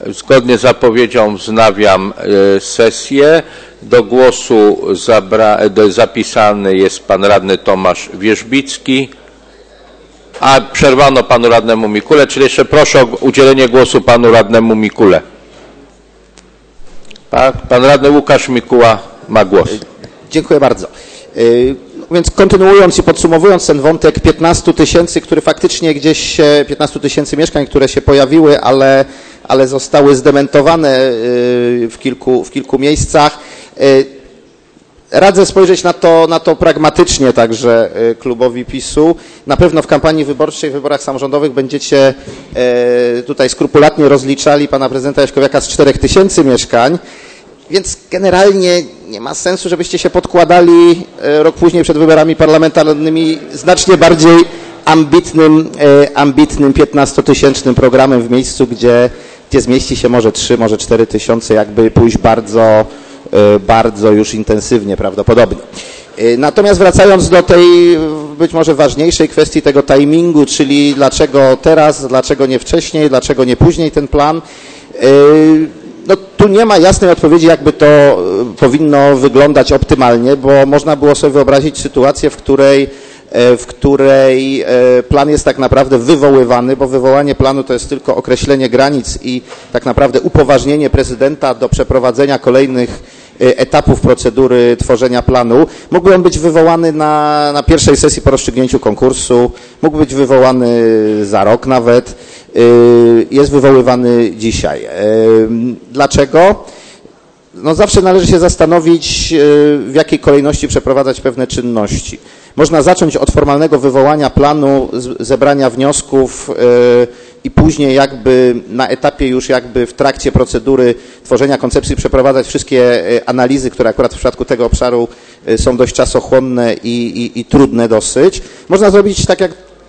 Zgodnie z zapowiedzią wznawiam sesję. Do głosu zapisany jest pan radny Tomasz Wierzbicki, a przerwano panu radnemu Mikule, czyli jeszcze proszę o udzielenie głosu panu radnemu Mikule. Pan radny Łukasz Mikuła ma głos. Dziękuję bardzo. Więc kontynuując i podsumowując ten wątek 15 tysięcy, który faktycznie gdzieś 15 tysięcy mieszkań, które się pojawiły, ale zostały zdementowane w kilku miejscach. Radzę spojrzeć na to pragmatycznie także klubowi PiS-u. Na pewno w kampanii wyborczej, w wyborach samorządowych będziecie tutaj skrupulatnie rozliczali pana prezydenta Jaśkowiaka z 4 tysięcy mieszkań, więc generalnie nie ma sensu, żebyście się podkładali rok później przed wyborami parlamentarnymi znacznie bardziej ambitnym 15-tysięcznym programem w miejscu, gdzie zmieści się może 3, może 4 tysiące, jakby pójść bardzo już intensywnie prawdopodobnie. Natomiast wracając do tej być może ważniejszej kwestii tego timingu, czyli dlaczego teraz, dlaczego nie wcześniej, dlaczego nie później ten plan, no tu nie ma jasnej odpowiedzi, jakby to powinno wyglądać optymalnie, bo można było sobie wyobrazić sytuację, w której plan jest tak naprawdę wywoływany, bo wywołanie planu to jest tylko określenie granic i tak naprawdę upoważnienie prezydenta do przeprowadzenia kolejnych etapów procedury tworzenia planu. Mógłby on być wywołany na pierwszej sesji po rozstrzygnięciu konkursu, mógł być wywołany za rok nawet, jest wywoływany dzisiaj. Dlaczego? No zawsze należy się zastanowić, w jakiej kolejności przeprowadzać pewne czynności. Można zacząć od formalnego wywołania planu, zebrania wniosków i później jakby na etapie już jakby w trakcie procedury tworzenia koncepcji przeprowadzać wszystkie analizy, które akurat w przypadku tego obszaru są dość czasochłonne i trudne dosyć. Można zrobić tak jak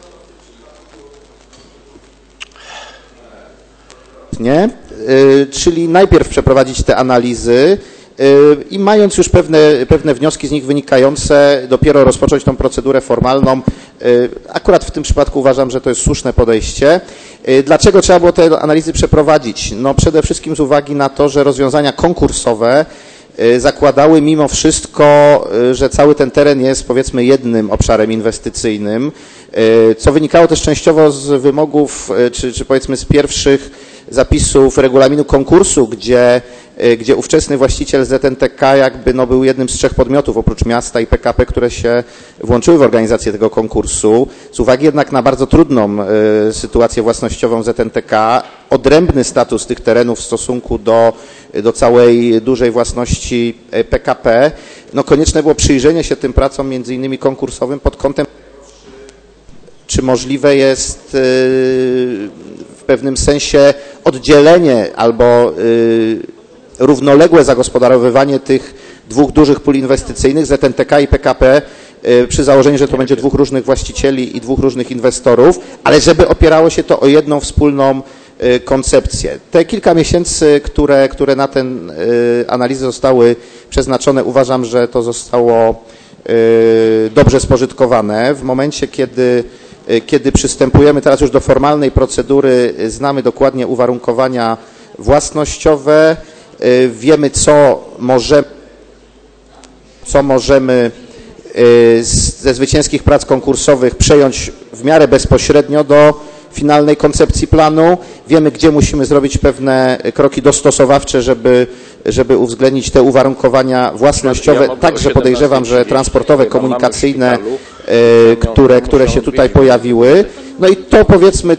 nie? Czyli najpierw przeprowadzić te analizy i mając już pewne wnioski z nich wynikające, dopiero rozpocząć tą procedurę formalną. Akurat w tym przypadku uważam, że to jest słuszne podejście. Dlaczego trzeba było te analizy przeprowadzić? No przede wszystkim z uwagi na to, że rozwiązania konkursowe zakładały mimo wszystko, że cały ten teren jest powiedzmy jednym obszarem inwestycyjnym, co wynikało też częściowo z wymogów, czy powiedzmy z pierwszych zapisów regulaminu konkursu, gdzie ówczesny właściciel ZNTK jakby no był jednym z 3 podmiotów oprócz miasta i PKP, które się włączyły w organizację tego konkursu. Z uwagi jednak na bardzo trudną sytuację własnościową ZNTK, odrębny status tych terenów w stosunku do całej dużej własności PKP, no konieczne było przyjrzenie się tym pracom między innymi konkursowym pod kątem, czy możliwe jest w pewnym sensie oddzielenie albo równoległe zagospodarowywanie tych 2 dużych pól inwestycyjnych, ZNTK i PKP, przy założeniu, że to będzie 2 różnych właścicieli i 2 różnych inwestorów, ale żeby opierało się to o jedną wspólną koncepcję. Te kilka miesięcy, które na tę analizę zostały przeznaczone, uważam, że to zostało dobrze spożytkowane. W momencie, kiedy przystępujemy teraz już do formalnej procedury, znamy dokładnie uwarunkowania własnościowe, wiemy, co możemy ze zwycięskich prac konkursowych przejąć w miarę bezpośrednio do finalnej koncepcji planu. Wiemy, gdzie musimy zrobić pewne kroki dostosowawcze, żeby uwzględnić te uwarunkowania własnościowe, także podejrzewam, że transportowe, komunikacyjne, które się tutaj pojawiły. No i to powiedzmy,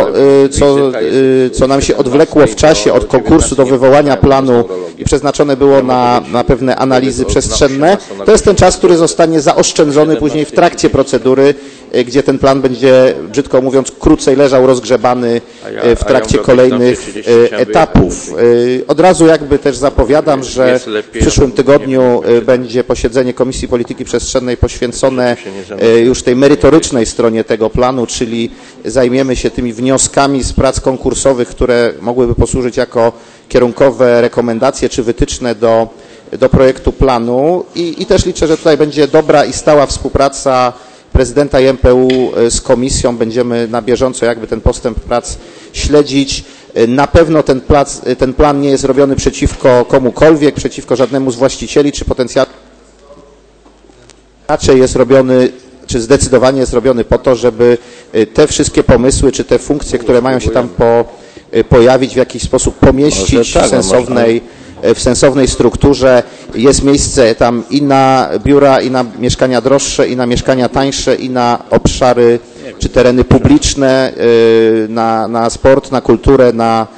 co nam się odwlekło w czasie od konkursu do wywołania planu i przeznaczone było na pewne analizy przestrzenne, to jest ten czas, który zostanie zaoszczędzony później w trakcie procedury, gdzie ten plan będzie, brzydko mówiąc, krócej leżał rozgrzebany w trakcie kolejnych etapów. Od razu jakby też zapowiadam, że w przyszłym tygodniu będzie posiedzenie Komisji Polityki Przestrzennej poświęcone już tej merytorycznej stronie tego planu, czyli zajmiemy się tymi wnioskami z prac konkursowych, które mogłyby posłużyć jako kierunkowe rekomendacje czy wytyczne do projektu planu i też liczę, że tutaj będzie dobra i stała współpraca prezydenta i MPU z komisją będziemy na bieżąco jakby ten postęp prac śledzić. Na pewno ten plan nie jest robiony przeciwko komukolwiek, przeciwko żadnemu z właścicieli czy potencjalnie. Raczej jest robiony, czy zdecydowanie jest robiony po to, żeby te wszystkie pomysły, czy te funkcje, które mają się tam pojawić, w jakiś sposób pomieścić w sensownej strukturze. Jest miejsce tam i na biura, i na mieszkania droższe, i na mieszkania tańsze, i na obszary czy tereny publiczne, na sport, na kulturę,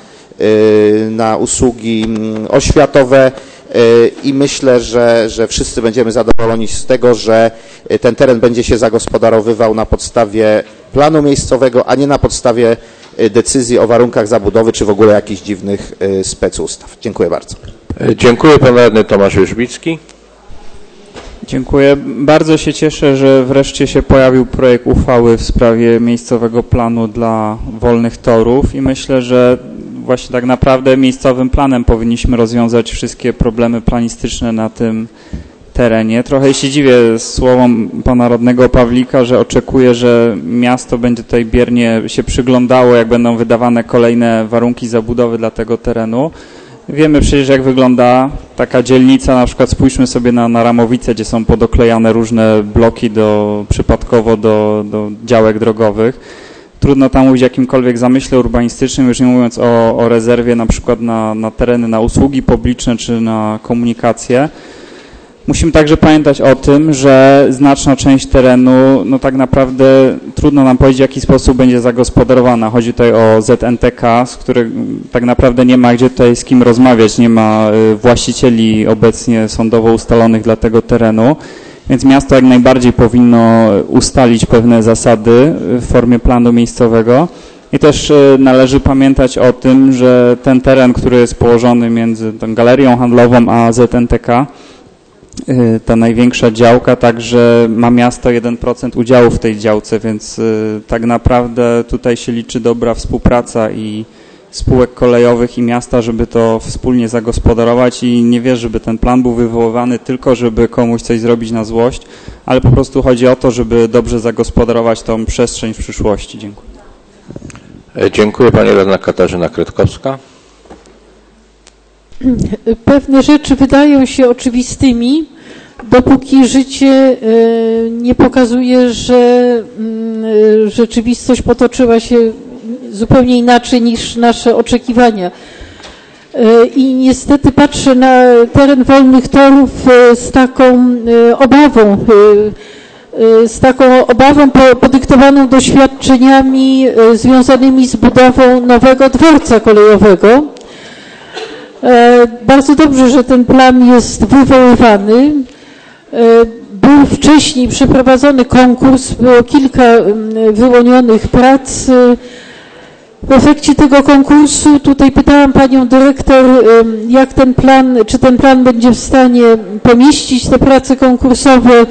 na usługi oświatowe. I myślę, że wszyscy będziemy zadowoleni z tego, że ten teren będzie się zagospodarowywał na podstawie planu miejscowego, a nie na podstawie decyzji o warunkach zabudowy, czy w ogóle jakichś dziwnych specustaw. Dziękuję bardzo. Dziękuję. Pan radny Tomasz Wierzbicki. Dziękuję. Bardzo się cieszę, że wreszcie się pojawił projekt uchwały w sprawie miejscowego planu dla wolnych torów i myślę, że właśnie tak naprawdę miejscowym planem powinniśmy rozwiązać wszystkie problemy planistyczne na tym terenie. Trochę się dziwię słowom pana radnego Pawlika, że oczekuje, że miasto będzie tutaj biernie się przyglądało, jak będą wydawane kolejne warunki zabudowy dla tego terenu. Wiemy przecież, jak wygląda taka dzielnica, na przykład spójrzmy sobie na Ramowice, gdzie są podoklejane różne bloki przypadkowo do działek drogowych. Trudno tam mówić o jakimkolwiek zamyśle urbanistycznym, już nie mówiąc o rezerwie na przykład na tereny, na usługi publiczne czy na komunikację. Musimy także pamiętać o tym, że znaczna część terenu, no tak naprawdę trudno nam powiedzieć, w jaki sposób będzie zagospodarowana. Chodzi tutaj o ZNTK, z którym tak naprawdę nie ma gdzie tutaj z kim rozmawiać, nie ma właścicieli obecnie sądowo ustalonych dla tego terenu, więc miasto jak najbardziej powinno ustalić pewne zasady w formie planu miejscowego. I też należy pamiętać o tym, że ten teren, który jest położony między tą galerią handlową a ZNTK, ta największa działka, także ma miasto 1% udziału w tej działce, więc tak naprawdę tutaj się liczy dobra współpraca i spółek kolejowych i miasta, żeby to wspólnie zagospodarować i nie wierzę, żeby ten plan był wywoływany tylko, żeby komuś coś zrobić na złość, ale po prostu chodzi o to, żeby dobrze zagospodarować tą przestrzeń w przyszłości. Dziękuję. Dziękuję. Pani radna Katarzyna Kretkowska. Pewne rzeczy wydają się oczywistymi, dopóki życie nie pokazuje, że rzeczywistość potoczyła się zupełnie inaczej niż nasze oczekiwania. I niestety patrzę na teren wolnych torów z taką obawą podyktowaną doświadczeniami związanymi z budową nowego dworca kolejowego. Bardzo dobrze, że ten plan jest wywoływany. Był wcześniej przeprowadzony konkurs, było kilka wyłonionych prac. W efekcie tego konkursu, tutaj pytałam panią dyrektor, jak ten plan, czy ten plan będzie w stanie pomieścić te prace konkursowe.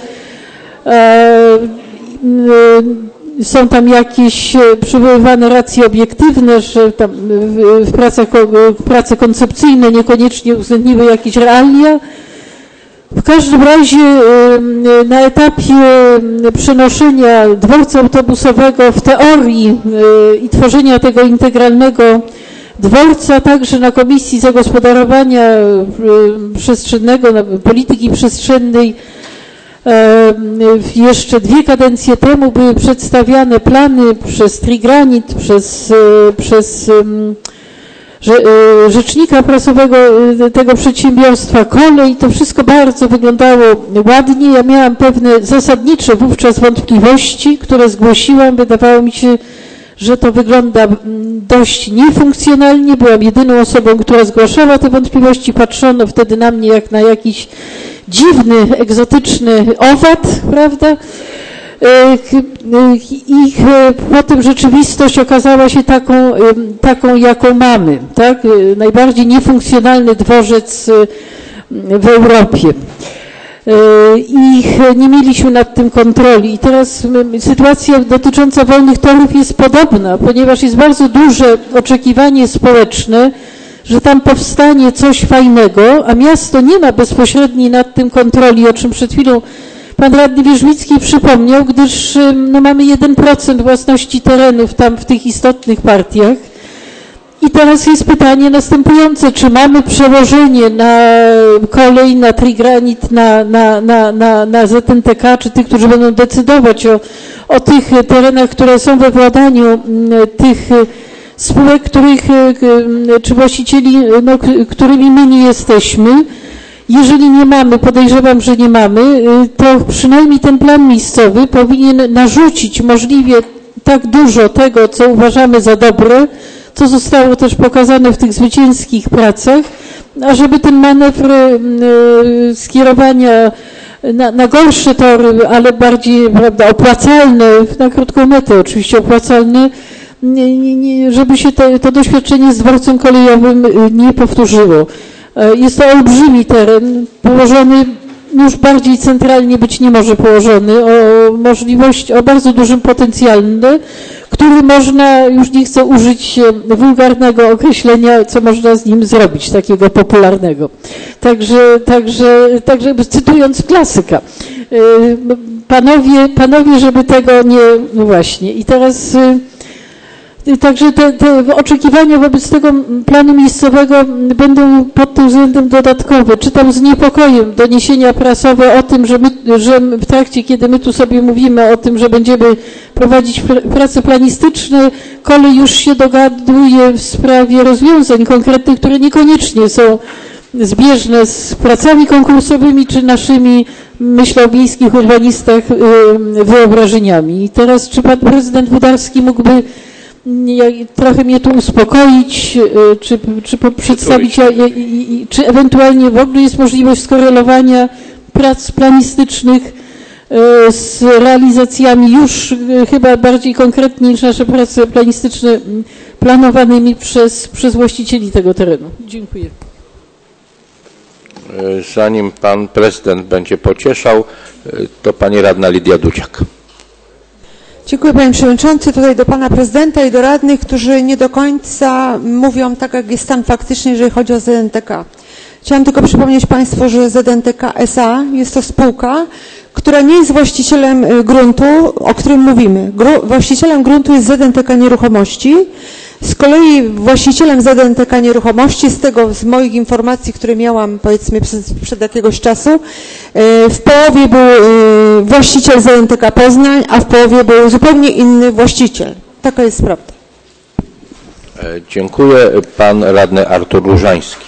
Są tam jakieś przywoływane racje obiektywne, że tam prace koncepcyjne niekoniecznie uwzględniły jakieś realia. W każdym razie na etapie przenoszenia dworca autobusowego w teorii i tworzenia tego integralnego dworca, także na Komisji Zagospodarowania Przestrzennego, Polityki Przestrzennej, jeszcze 2 kadencje temu były przedstawiane plany przez Trigranit, przez rzecznika prasowego tego przedsiębiorstwa Kolej. To wszystko bardzo wyglądało ładnie. Ja miałam pewne zasadnicze wówczas wątpliwości, które zgłosiłam. Wydawało mi się, że to wygląda dość niefunkcjonalnie. Byłam jedyną osobą, która zgłaszała te wątpliwości. Patrzono wtedy na mnie jak na jakiś dziwny, egzotyczny owad, prawda? I potem rzeczywistość okazała się taką, jaką mamy, tak? Najbardziej niefunkcjonalny dworzec w Europie. I nie mieliśmy nad tym kontroli. I teraz sytuacja dotycząca wolnych torów jest podobna, ponieważ jest bardzo duże oczekiwanie społeczne, że tam powstanie coś fajnego, a miasto nie ma bezpośredniej nad tym kontroli, o czym przed chwilą pan radny Wierzbicki przypomniał, gdyż no, mamy 1% własności terenów tam w tych istotnych partiach. I teraz jest pytanie następujące, czy mamy przełożenie na kolej, na trigranit, na ZNTK, czy tych, którzy będą decydować o tych terenach, które są we władaniu tych spółek, czy właścicieli, no, którymi my nie jesteśmy. Jeżeli nie mamy, podejrzewam, że nie mamy, to przynajmniej ten plan miejscowy powinien narzucić możliwie tak dużo tego, co uważamy za dobre, co zostało też pokazane w tych zwycięskich pracach, ażeby ten manewr skierowania na gorsze tory, ale bardziej, prawda, opłacalne, na krótką metę oczywiście opłacalne, żeby się to doświadczenie z dworcem kolejowym nie powtórzyło. Jest to olbrzymi teren, położony już bardziej centralnie być nie może położony, o bardzo dużym potencjalne, który można, już nie chcę użyć wulgarnego określenia, co można z nim zrobić, takiego popularnego. Także cytując klasyka, panowie, żeby tego nie, no właśnie. I teraz, także te oczekiwania wobec tego planu miejscowego będą pod tym względem dodatkowe. Czytam z niepokojem doniesienia prasowe o tym, że w trakcie, kiedy my tu sobie mówimy o tym, że będziemy prowadzić prace planistyczne, kolej już się dogaduje w sprawie rozwiązań konkretnych, które niekoniecznie są zbieżne z pracami konkursowymi czy naszymi, myślę o miejskich urbanistach, wyobrażeniami. I teraz, czy pan prezydent Włodarski mógłby trochę mnie tu uspokoić, czy przedstawić, czy ewentualnie w ogóle jest możliwość skorelowania prac planistycznych z realizacjami już chyba bardziej konkretnie niż nasze prace planistyczne planowanymi przez właścicieli tego terenu. Dziękuję. Zanim pan prezydent będzie pocieszał, to pani radna Lidia Dudziak. Dziękuję panie przewodniczący. Tutaj do pana prezydenta i do radnych, którzy nie do końca mówią tak, jak jest stan faktyczny, jeżeli chodzi o ZNTK. Chciałam tylko przypomnieć państwu, że ZNTK S.A. jest to spółka, która nie jest właścicielem gruntu, o którym mówimy. Właścicielem gruntu jest ZNTK Nieruchomości. Z kolei właścicielem ZNTK Nieruchomości, z moich informacji, które miałam powiedzmy przed jakiegoś czasu, w połowie był właściciel ZNTK Poznań, a w połowie był zupełnie inny właściciel. Taka jest prawda. Dziękuję. Pan radny Artur Różański.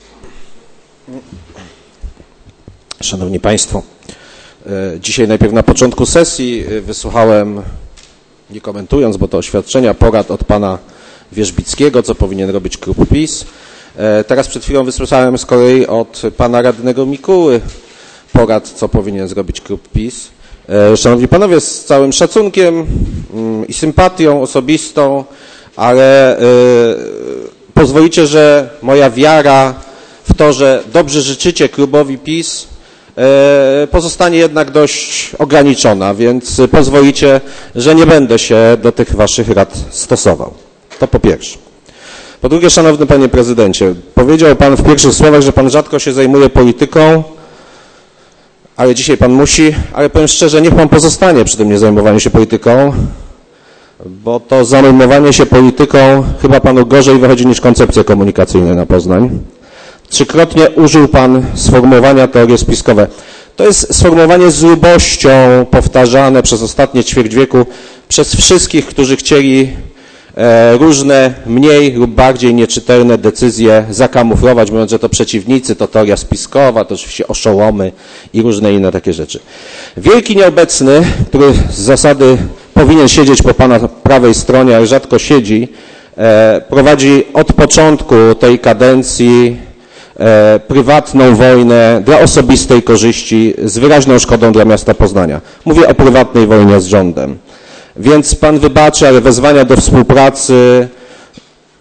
Szanowni Państwo, dzisiaj najpierw na początku sesji wysłuchałem, nie komentując, bo to oświadczenia, porad od pana Wierzbickiego, co powinien robić klub PiS. Teraz przed chwilą wysłyszałem z kolei od pana radnego Mikuły porad, co powinien zrobić klub PiS. Szanowni panowie, z całym szacunkiem i sympatią osobistą, ale pozwolicie, że moja wiara w to, że dobrze życzycie klubowi PiS, pozostanie jednak dość ograniczona, więc pozwolicie, że nie będę się do tych waszych rad stosował. To po pierwsze. Po drugie, szanowny panie prezydencie, powiedział pan w pierwszych słowach, że pan rzadko się zajmuje polityką, ale dzisiaj pan musi, ale powiem szczerze, niech pan pozostanie przy tym niezajmowaniu się polityką, bo to zajmowanie się polityką chyba panu gorzej wychodzi niż koncepcje komunikacyjne na Poznań. Trzykrotnie użył pan sformułowania teorie spiskowe. To jest sformułowanie z lubością powtarzane przez ostatnie ćwierć wieku przez wszystkich, którzy chcieli różne mniej lub bardziej nieczytelne decyzje zakamuflować, mówiąc, że to przeciwnicy, to teoria spiskowa, to oczywiście oszołomy i różne inne takie rzeczy. Wielki nieobecny, który z zasady powinien siedzieć po pana prawej stronie, ale rzadko siedzi, prowadzi od początku tej kadencji prywatną wojnę dla osobistej korzyści z wyraźną szkodą dla miasta Poznania. Mówię o prywatnej wojnie z rządem. Więc pan wybaczy, ale wezwania do współpracy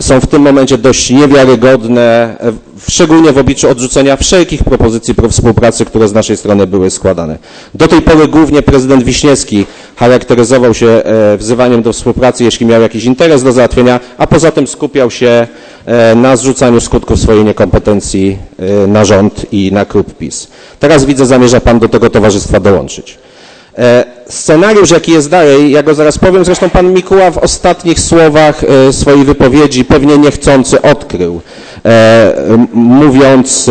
są w tym momencie dość niewiarygodne, szczególnie w obliczu odrzucenia wszelkich propozycji współpracy, które z naszej strony były składane. Do tej pory głównie prezydent Wiśniewski charakteryzował się wzywaniem do współpracy, jeśli miał jakiś interes do załatwienia, a poza tym skupiał się na zrzucaniu skutków swojej niekompetencji na rząd i na klub PiS. Teraz widzę, zamierza pan do tego towarzystwa dołączyć. Scenariusz, jaki jest dalej, ja go zaraz powiem, zresztą pan Mikuła w ostatnich słowach swojej wypowiedzi pewnie niechcący odkrył, mówiąc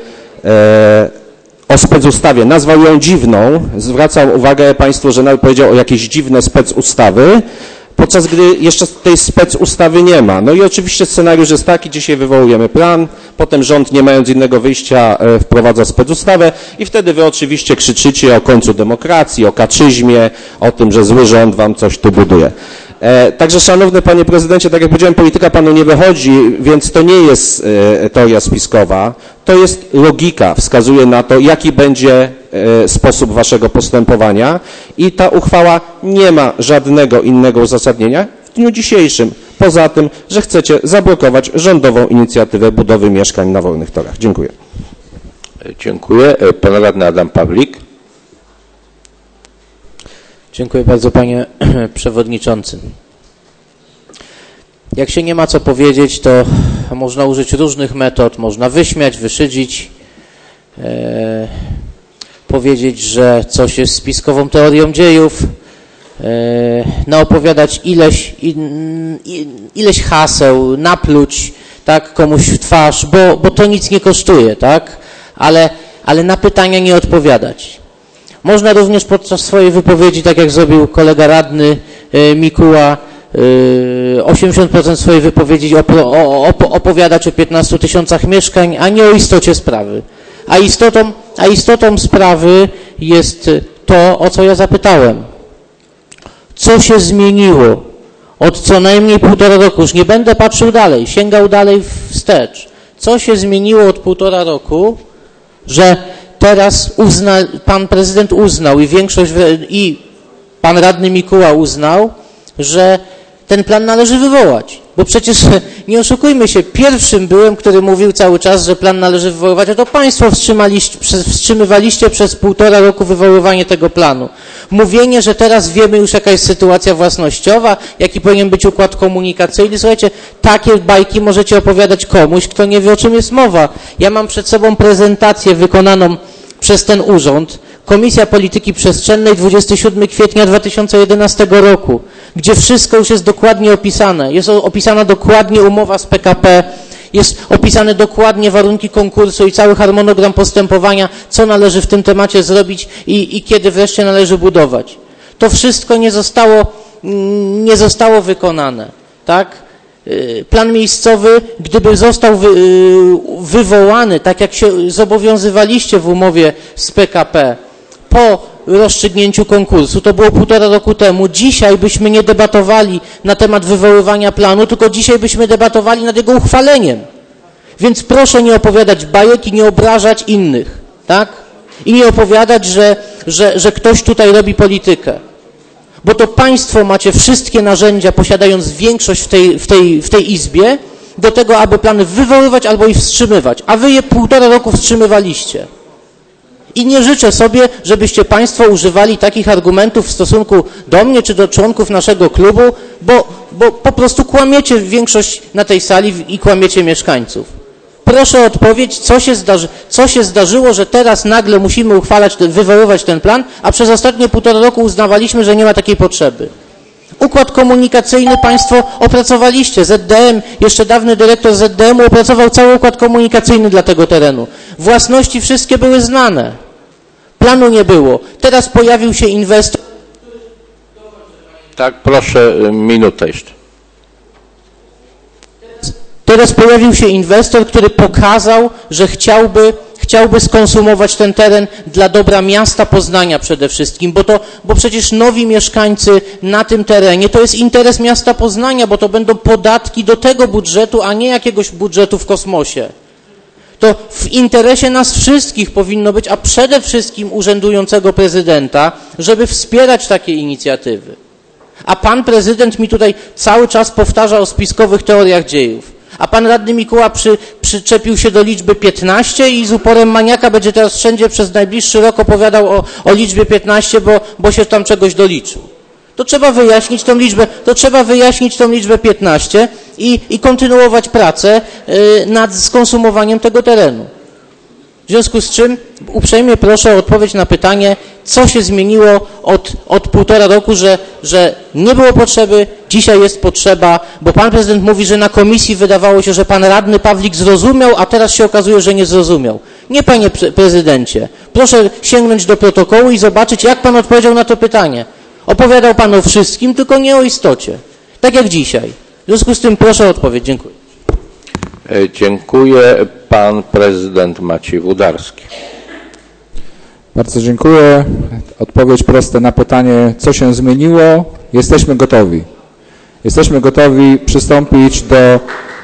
o specustawie. Nazwał ją dziwną, zwracam uwagę państwu, że nawet powiedział o jakieś dziwne specustawy, podczas gdy jeszcze tej specustawy nie ma. No i oczywiście scenariusz jest taki, dzisiaj wywołujemy plan, potem rząd, nie mając innego wyjścia, wprowadza specustawę i wtedy wy oczywiście krzyczycie o końcu demokracji, o kaczyzmie, o tym, że zły rząd wam coś tu buduje. Także, szanowny panie prezydencie, tak jak powiedziałem, polityka panu nie wychodzi, więc to nie jest teoria spiskowa, to jest logika, wskazuje na to, jaki będzie sposób waszego postępowania i ta uchwała nie ma żadnego innego uzasadnienia w dniu dzisiejszym, poza tym, że chcecie zablokować rządową inicjatywę budowy mieszkań na wolnych torach. Dziękuję. Dziękuję. Pan radny Adam Pawlik. Dziękuję bardzo, panie przewodniczący. Jak się nie ma co powiedzieć, to można użyć różnych metod. Można wyśmiać, wyszydzić, powiedzieć, że coś jest spiskową teorią dziejów, naopowiadać ileś haseł, napluć tak, komuś w twarz, bo to nic nie kosztuje, tak? Ale na pytania nie odpowiadać. Można również podczas swojej wypowiedzi, tak jak zrobił kolega radny Mikuła, 80% swojej wypowiedzi opowiadać o 15 tysiącach mieszkań, a nie o istocie sprawy. A istotą sprawy jest to, o co ja zapytałem. Co się zmieniło od co najmniej 1,5 roku? Już nie będę patrzył dalej, sięgał dalej wstecz. Co się zmieniło od 1,5 roku, że teraz pan prezydent uznał i większość, i pan radny Mikuła uznał, że ten plan należy wywołać. Bo przecież, nie oszukujmy się, pierwszym byłem, który mówił cały czas, że plan należy wywoływać, a to państwo wstrzymywaliście przez 1,5 roku wywoływanie tego planu. Mówienie, że teraz wiemy już, jaka jest sytuacja własnościowa, jaki powinien być układ komunikacyjny. Słuchajcie, takie bajki możecie opowiadać komuś, kto nie wie, o czym jest mowa. Ja mam przed sobą prezentację wykonaną przez ten urząd, Komisja Polityki Przestrzennej, 27 kwietnia 2011 roku, gdzie wszystko już jest dokładnie opisane. Jest opisana dokładnie umowa z PKP, jest opisane dokładnie warunki konkursu i cały harmonogram postępowania, co należy w tym temacie zrobić i kiedy wreszcie należy budować. To wszystko nie zostało wykonane, tak? Plan miejscowy, gdyby został wywołany, tak jak się zobowiązywaliście w umowie z PKP, po rozstrzygnięciu konkursu, to było 1,5 roku temu, dzisiaj byśmy nie debatowali na temat wywoływania planu, tylko dzisiaj byśmy debatowali nad jego uchwaleniem. Więc proszę nie opowiadać bajek i nie obrażać innych, tak? I nie opowiadać, że ktoś tutaj robi politykę. Bo to państwo macie wszystkie narzędzia, posiadając większość w tej Izbie, do tego, aby plany wywoływać albo ich wstrzymywać. A wy je 1,5 roku wstrzymywaliście. I nie życzę sobie, żebyście państwo używali takich argumentów w stosunku do mnie czy do członków naszego klubu, bo po prostu kłamiecie większość na tej sali i kłamiecie mieszkańców. Proszę o odpowiedź, co się zdarzyło, że teraz nagle musimy wywoływać ten plan, a przez ostatnie 1,5 roku uznawaliśmy, że nie ma takiej potrzeby. Układ komunikacyjny państwo opracowaliście. ZDM, jeszcze dawny dyrektor ZDM-u opracował cały układ komunikacyjny dla tego terenu. Własności wszystkie były znane. Planu nie było. Teraz pojawił się inwestor. Tak, proszę, minutę jeszcze. Teraz pojawił się inwestor, który pokazał, że chciałby skonsumować ten teren dla dobra miasta Poznania przede wszystkim, bo przecież nowi mieszkańcy na tym terenie to jest interes miasta Poznania, bo to będą podatki do tego budżetu, a nie jakiegoś budżetu w kosmosie. To w interesie nas wszystkich powinno być, a przede wszystkim urzędującego prezydenta, żeby wspierać takie inicjatywy. A pan prezydent mi tutaj cały czas powtarza o spiskowych teoriach dziejów. A pan radny Mikuła przyczepił się do liczby 15 i z uporem maniaka będzie teraz wszędzie przez najbliższy rok opowiadał o liczbie 15, bo się tam czegoś doliczył. To trzeba wyjaśnić tą liczbę 15 i kontynuować pracę nad skonsumowaniem tego terenu. W związku z czym uprzejmie proszę o odpowiedź na pytanie, co się zmieniło od 1,5 roku, że nie było potrzeby, dzisiaj jest potrzeba, bo pan prezydent mówi, że na komisji wydawało się, że pan radny Pawlik zrozumiał, a teraz się okazuje, że nie zrozumiał. Nie, panie prezydencie. Proszę sięgnąć do protokołu i zobaczyć, jak pan odpowiedział na to pytanie. Opowiadał pan o wszystkim, tylko nie o istocie. Tak jak dzisiaj. W związku z tym proszę o odpowiedź. Dziękuję. Dziękuję. Pan prezydent Maciej Włodarski. Bardzo dziękuję. Odpowiedź prosta na pytanie, co się zmieniło. Jesteśmy gotowi. Jesteśmy gotowi przystąpić do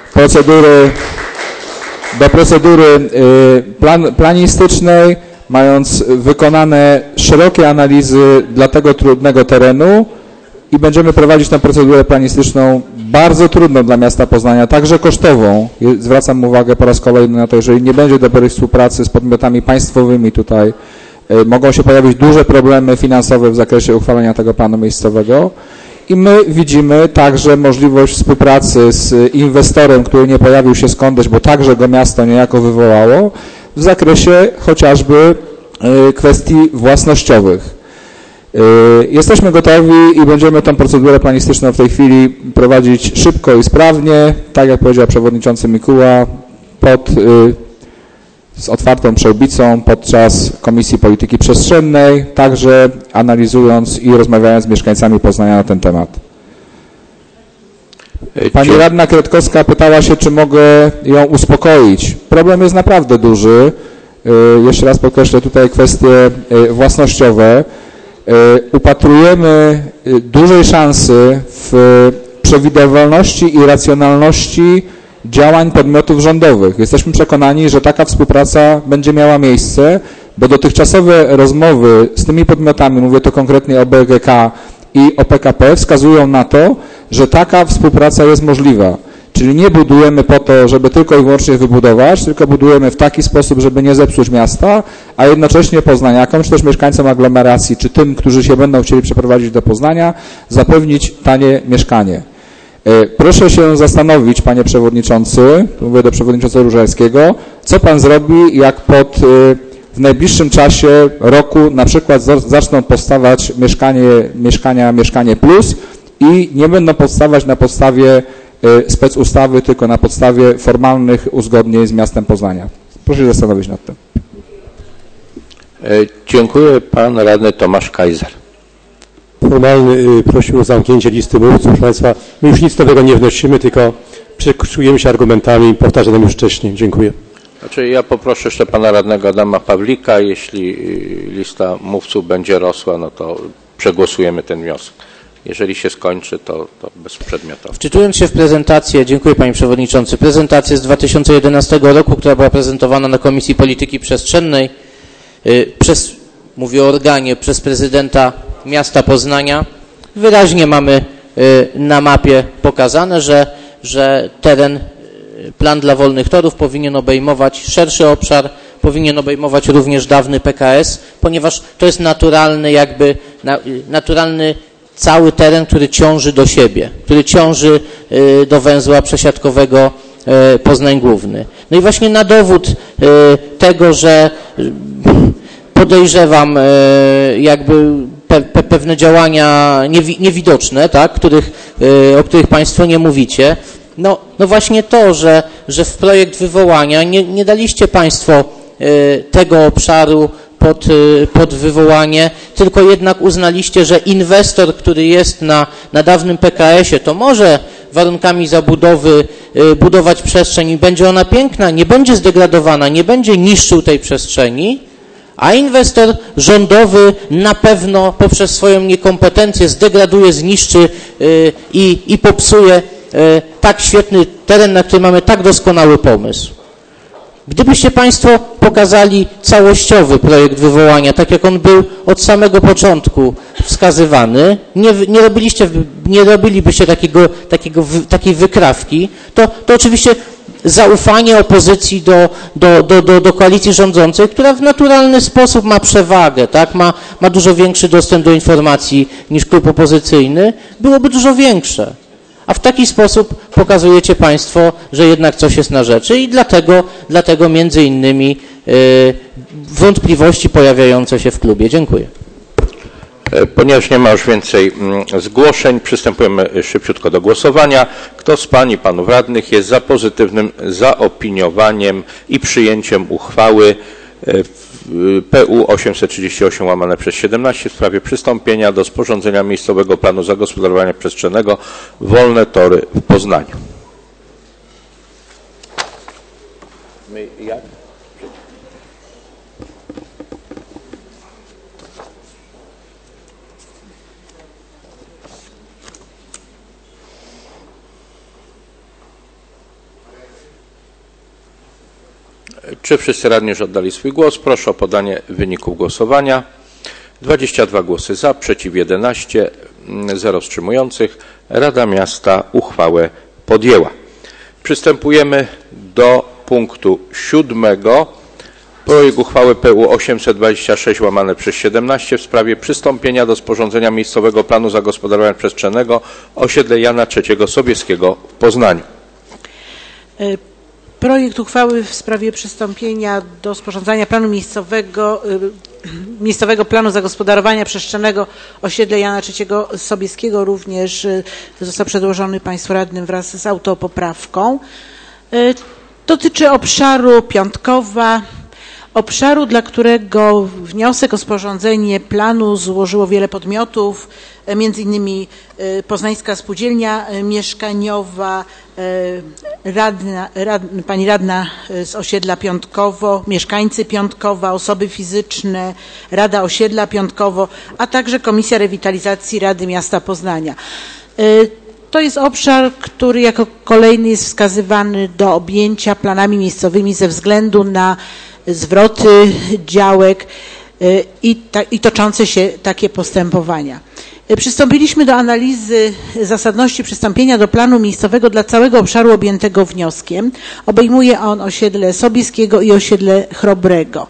procedury planistycznej, mając wykonane szerokie analizy dla tego trudnego terenu i będziemy prowadzić tę procedurę planistyczną bardzo trudną dla miasta Poznania, także kosztową. Zwracam uwagę po raz kolejny na to, jeżeli nie będzie dobrej współpracy z podmiotami państwowymi tutaj, mogą się pojawić duże problemy finansowe w zakresie uchwalenia tego planu miejscowego. I my widzimy także możliwość współpracy z inwestorem, który nie pojawił się skądś, bo także go miasto niejako wywołało, w zakresie chociażby kwestii własnościowych. Jesteśmy gotowi i będziemy tę procedurę planistyczną w tej chwili prowadzić szybko i sprawnie, tak jak powiedział przewodniczący Mikuła, z otwartą przyłbicą podczas Komisji Polityki Przestrzennej, także analizując i rozmawiając z mieszkańcami Poznania na ten temat. Pani radna Kretkowska pytała się, czy mogę ją uspokoić. Problem jest naprawdę duży. Jeszcze raz podkreślę tutaj kwestie własnościowe. Upatrujemy dużej szansy w przewidywalności i racjonalności działań podmiotów rządowych. Jesteśmy przekonani, że taka współpraca będzie miała miejsce, bo dotychczasowe rozmowy z tymi podmiotami, mówię to konkretnie o BGK i o PKP, wskazują na to, że taka współpraca jest możliwa. Czyli nie budujemy po to, żeby tylko i wyłącznie wybudować, tylko budujemy w taki sposób, żeby nie zepsuć miasta, a jednocześnie poznaniakom, czy też mieszkańcom aglomeracji, czy tym, którzy się będą chcieli przeprowadzić do Poznania, zapewnić tanie mieszkanie. Proszę się zastanowić, panie przewodniczący, mówię do przewodniczącego Różalskiego, co pan zrobi, jak w najbliższym czasie roku na przykład zaczną powstawać Mieszkanie Plus i nie będą powstawać na podstawie specustawy, tylko na podstawie formalnych uzgodnień z miastem Poznania. Proszę się zastanowić nad tym. Dziękuję. Pan radny Tomasz Kaiser. Formalny prosił o zamknięcie listy mówców. Proszę państwa, my już nic nowego nie wnosimy, tylko przekrzykujemy się argumentami i powtarzam już wcześniej. Dziękuję. Znaczy ja poproszę jeszcze pana radnego Adama Pawlika. Jeśli lista mówców będzie rosła, no to przegłosujemy ten wniosek. Jeżeli się skończy, to bezprzedmiotowo. Wczytując się w prezentację, dziękuję panie przewodniczący, prezentację z 2011 roku, która była prezentowana na Komisji Polityki Przestrzennej, mówię o organie, przez prezydenta miasta Poznania, wyraźnie mamy na mapie pokazane, że plan dla wolnych torów powinien obejmować szerszy obszar, powinien obejmować również dawny PKS, ponieważ to jest naturalny cały teren, który ciąży do siebie, który ciąży do węzła przesiadkowego Poznań Główny. No i właśnie na dowód tego, że podejrzewam jakby pewne działania niewidoczne, tak, o których państwo nie mówicie, no właśnie to, że w projekt wywołania nie daliście państwo tego obszaru pod wywołanie, tylko jednak uznaliście, że inwestor, który jest na dawnym PKS-ie, to może warunkami zabudowy budować przestrzeń i będzie ona piękna, nie będzie zdegradowana, nie będzie niszczył tej przestrzeni, a inwestor rządowy na pewno poprzez swoją niekompetencję zdegraduje, zniszczy i popsuje tak świetny teren, na który mamy tak doskonały pomysł. Gdybyście państwo pokazali całościowy projekt wywołania, tak jak on był od samego wskazywany, nie robilibyście takiej wykrywki, to oczywiście zaufanie opozycji do koalicji rządzącej, która w naturalny sposób ma przewagę, tak? Ma dużo większy dostęp do informacji niż klub opozycyjny, byłoby dużo większe. A w taki sposób pokazujecie Państwo, że jednak coś jest na rzeczy i dlatego między innymi wątpliwości pojawiające się w klubie. Dziękuję. Ponieważ nie ma już więcej zgłoszeń, przystępujemy szybciutko do głosowania. Kto z Pań i Panów Radnych jest za pozytywnym zaopiniowaniem i przyjęciem uchwały PU 838/17 w sprawie przystąpienia do sporządzenia miejscowego planu zagospodarowania przestrzennego Wolne Tory w Poznaniu? Czy wszyscy radni już oddali swój głos? Proszę o podanie wyników głosowania. 22 głosy za, przeciw 11, 0 wstrzymujących. Rada Miasta uchwałę podjęła. Przystępujemy do punktu 7. Projekt uchwały PU 826/17 w sprawie przystąpienia do sporządzenia miejscowego planu zagospodarowania przestrzennego osiedle Jana III Sobieskiego w Poznaniu. Projekt uchwały w sprawie przystąpienia do sporządzania planu miejscowego planu zagospodarowania przestrzennego osiedle Jana III Sobieskiego również został przedłożony Państwu radnym wraz z autopoprawką. Dotyczy obszaru Piątkowa, obszaru, dla którego wniosek o sporządzenie planu złożyło wiele podmiotów, między innymi Poznańska Spółdzielnia Mieszkaniowa, pani radna z osiedla Piątkowo, mieszkańcy Piątkowa, osoby fizyczne, Rada Osiedla Piątkowo, a także Komisja Rewitalizacji Rady Miasta Poznania. To jest obszar, który jako kolejny jest wskazywany do objęcia planami miejscowymi ze względu na zwroty działek i toczące się takie postępowania. Przystąpiliśmy do analizy zasadności przystąpienia do planu miejscowego dla całego obszaru objętego wnioskiem. Obejmuje on osiedle Sobieskiego i osiedle Chrobrego.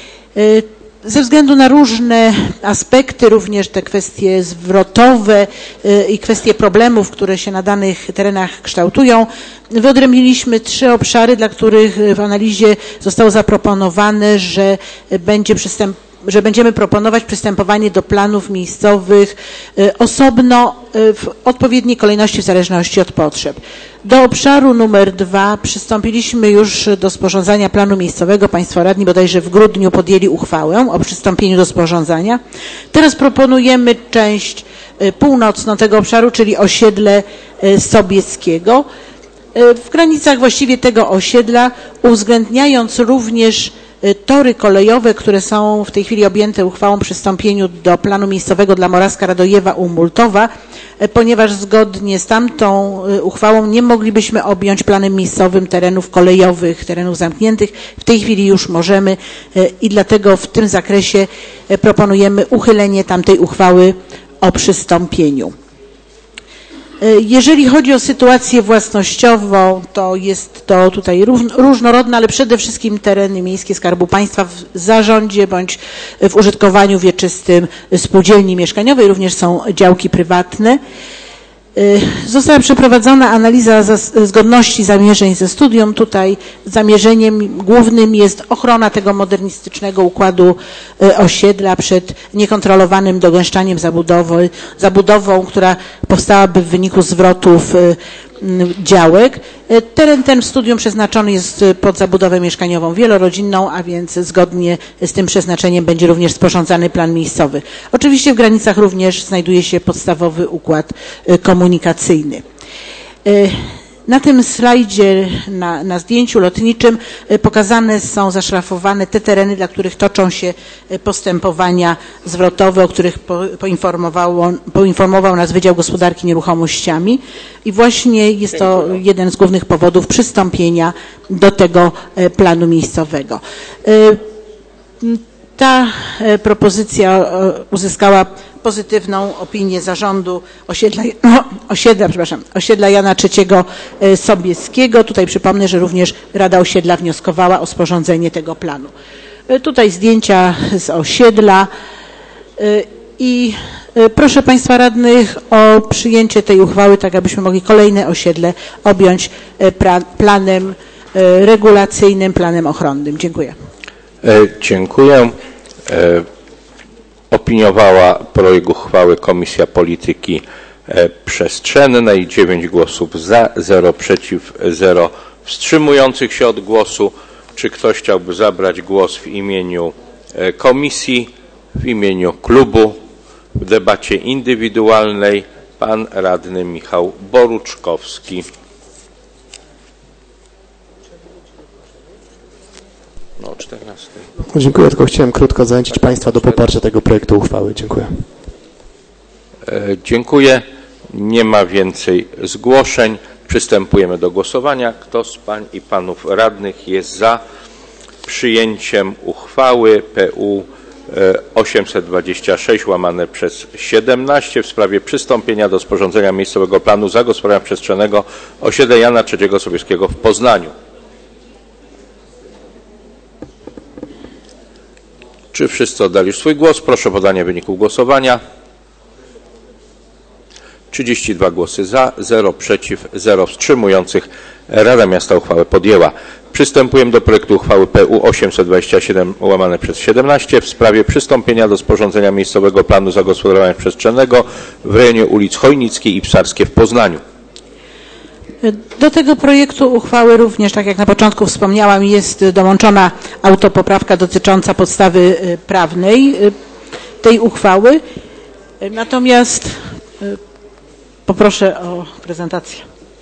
Ze względu na różne aspekty, również te kwestie zwrotowe i kwestie problemów, które się na danych terenach kształtują, wyodrębniliśmy 3 obszary, dla których w analizie zostało zaproponowane, że będziemy proponować przystępowanie do planów miejscowych osobno w odpowiedniej kolejności w zależności od potrzeb. Do obszaru numer 2 przystąpiliśmy już do sporządzania planu miejscowego. Państwo radni bodajże w grudniu podjęli uchwałę o przystąpieniu do sporządzania. Teraz proponujemy część północną tego obszaru, czyli osiedle Sobieskiego. W granicach właściwie tego osiedla, uwzględniając również tory kolejowe, które są w tej chwili objęte uchwałą o przystąpieniu do planu miejscowego dla Morawska, Radojewa, Umultowa, ponieważ zgodnie z tamtą uchwałą nie moglibyśmy objąć planem miejscowym terenów kolejowych, terenów zamkniętych. W tej chwili już możemy i dlatego w tym zakresie proponujemy uchylenie tamtej uchwały o przystąpieniu. Jeżeli chodzi o sytuację własnościową, to jest to tutaj różnorodne, ale przede wszystkim tereny miejskie Skarbu Państwa w zarządzie bądź w użytkowaniu wieczystym spółdzielni mieszkaniowej, również są działki prywatne. Została przeprowadzona analiza zgodności zamierzeń ze studium. Tutaj zamierzeniem głównym jest ochrona tego modernistycznego układu osiedla przed niekontrolowanym dogęszczaniem zabudową, która powstałaby w wyniku zwrotów działek. Teren ten w studium przeznaczony jest pod zabudowę mieszkaniową wielorodzinną, a więc zgodnie z tym przeznaczeniem będzie również sporządzany plan miejscowy. Oczywiście w granicach również znajduje się podstawowy układ komunikacyjny. Na tym slajdzie, na zdjęciu lotniczym pokazane są, zaszrafowane te tereny, dla których toczą się postępowania zwrotowe, o których poinformował nas Wydział Gospodarki Nieruchomościami i właśnie jest to jeden z głównych powodów przystąpienia do tego planu miejscowego. Ta propozycja uzyskała pozytywną opinię Zarządu Osiedla Jana III Sobieskiego. Tutaj przypomnę, że również Rada Osiedla wnioskowała o sporządzenie tego planu. Tutaj zdjęcia z osiedla i proszę Państwa radnych o przyjęcie tej uchwały, tak abyśmy mogli kolejne osiedle objąć planem regulacyjnym, planem ochronnym. Dziękuję. Dziękuję. Opiniowała projekt uchwały Komisja Polityki Przestrzennej. 9 głosów za, 0 przeciw, 0 wstrzymujących się od głosu. Czy ktoś chciałby zabrać głos w imieniu komisji, w imieniu klubu w debacie indywidualnej? Pan radny Michał Boruczkowski. No, 14. Dziękuję, tylko chciałem krótko zachęcić Państwa do poparcia tego projektu uchwały. Dziękuję. Dziękuję. Nie ma więcej zgłoszeń. Przystępujemy do głosowania. Kto z Pań i Panów radnych jest za przyjęciem uchwały PU 826/17 w sprawie przystąpienia do sporządzenia miejscowego planu zagospodarowania przestrzennego osiedla Jana III Sobieskiego w Poznaniu? Czy wszyscy oddali już swój głos? Proszę o podanie wyników głosowania. 32 głosy za, 0 przeciw, 0 wstrzymujących. Rada Miasta uchwałę podjęła. Przystępujemy do projektu uchwały PU 827/17 w sprawie przystąpienia do sporządzenia miejscowego planu zagospodarowania przestrzennego w rejonie ulic Chojnickiej i Psarskie w Poznaniu. Do tego projektu uchwały również, tak jak na początku wspomniałam, jest dołączona autopoprawka dotycząca podstawy prawnej tej uchwały. Natomiast poproszę o prezentację.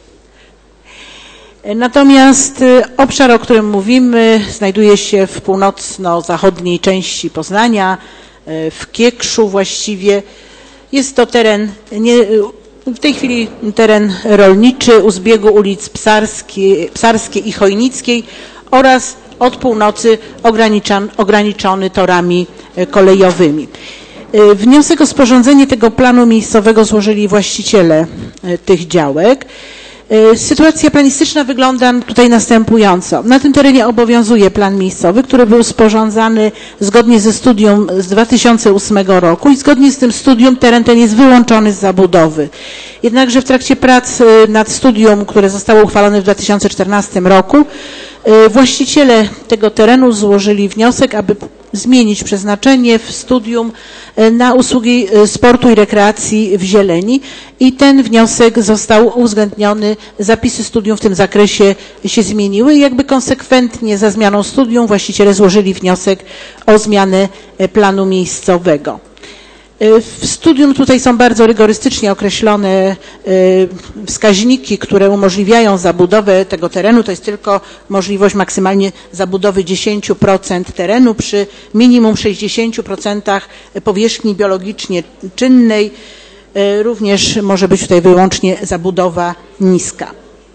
Natomiast obszar, o którym mówimy, znajduje się w północno-zachodniej części Poznania, w Kiekszu właściwie. Jest to teren, w tej chwili teren rolniczy u zbiegu ulic Psarskiej i Chojnickiej oraz od północy ograniczony torami kolejowymi. Wniosek o sporządzenie tego planu miejscowego złożyli właściciele tych działek. Sytuacja planistyczna wygląda tutaj następująco. Na tym terenie obowiązuje plan miejscowy, który był sporządzany zgodnie ze studium z 2008 roku i zgodnie z tym studium teren ten jest wyłączony z zabudowy. Jednakże w trakcie prac nad studium, które zostało uchwalone w 2014 roku, właściciele tego terenu złożyli wniosek, aby zmienić przeznaczenie w studium na usługi sportu i rekreacji w zieleni i ten wniosek został uwzględniony, zapisy studium w tym zakresie się zmieniły i jakby konsekwentnie za zmianą studium właściciele złożyli wniosek o zmianę planu miejscowego. W studium tutaj są bardzo rygorystycznie określone wskaźniki, które umożliwiają zabudowę tego terenu. To jest tylko możliwość maksymalnie zabudowy 10% terenu przy minimum 60% powierzchni biologicznie czynnej. Również może być tutaj wyłącznie zabudowa niska.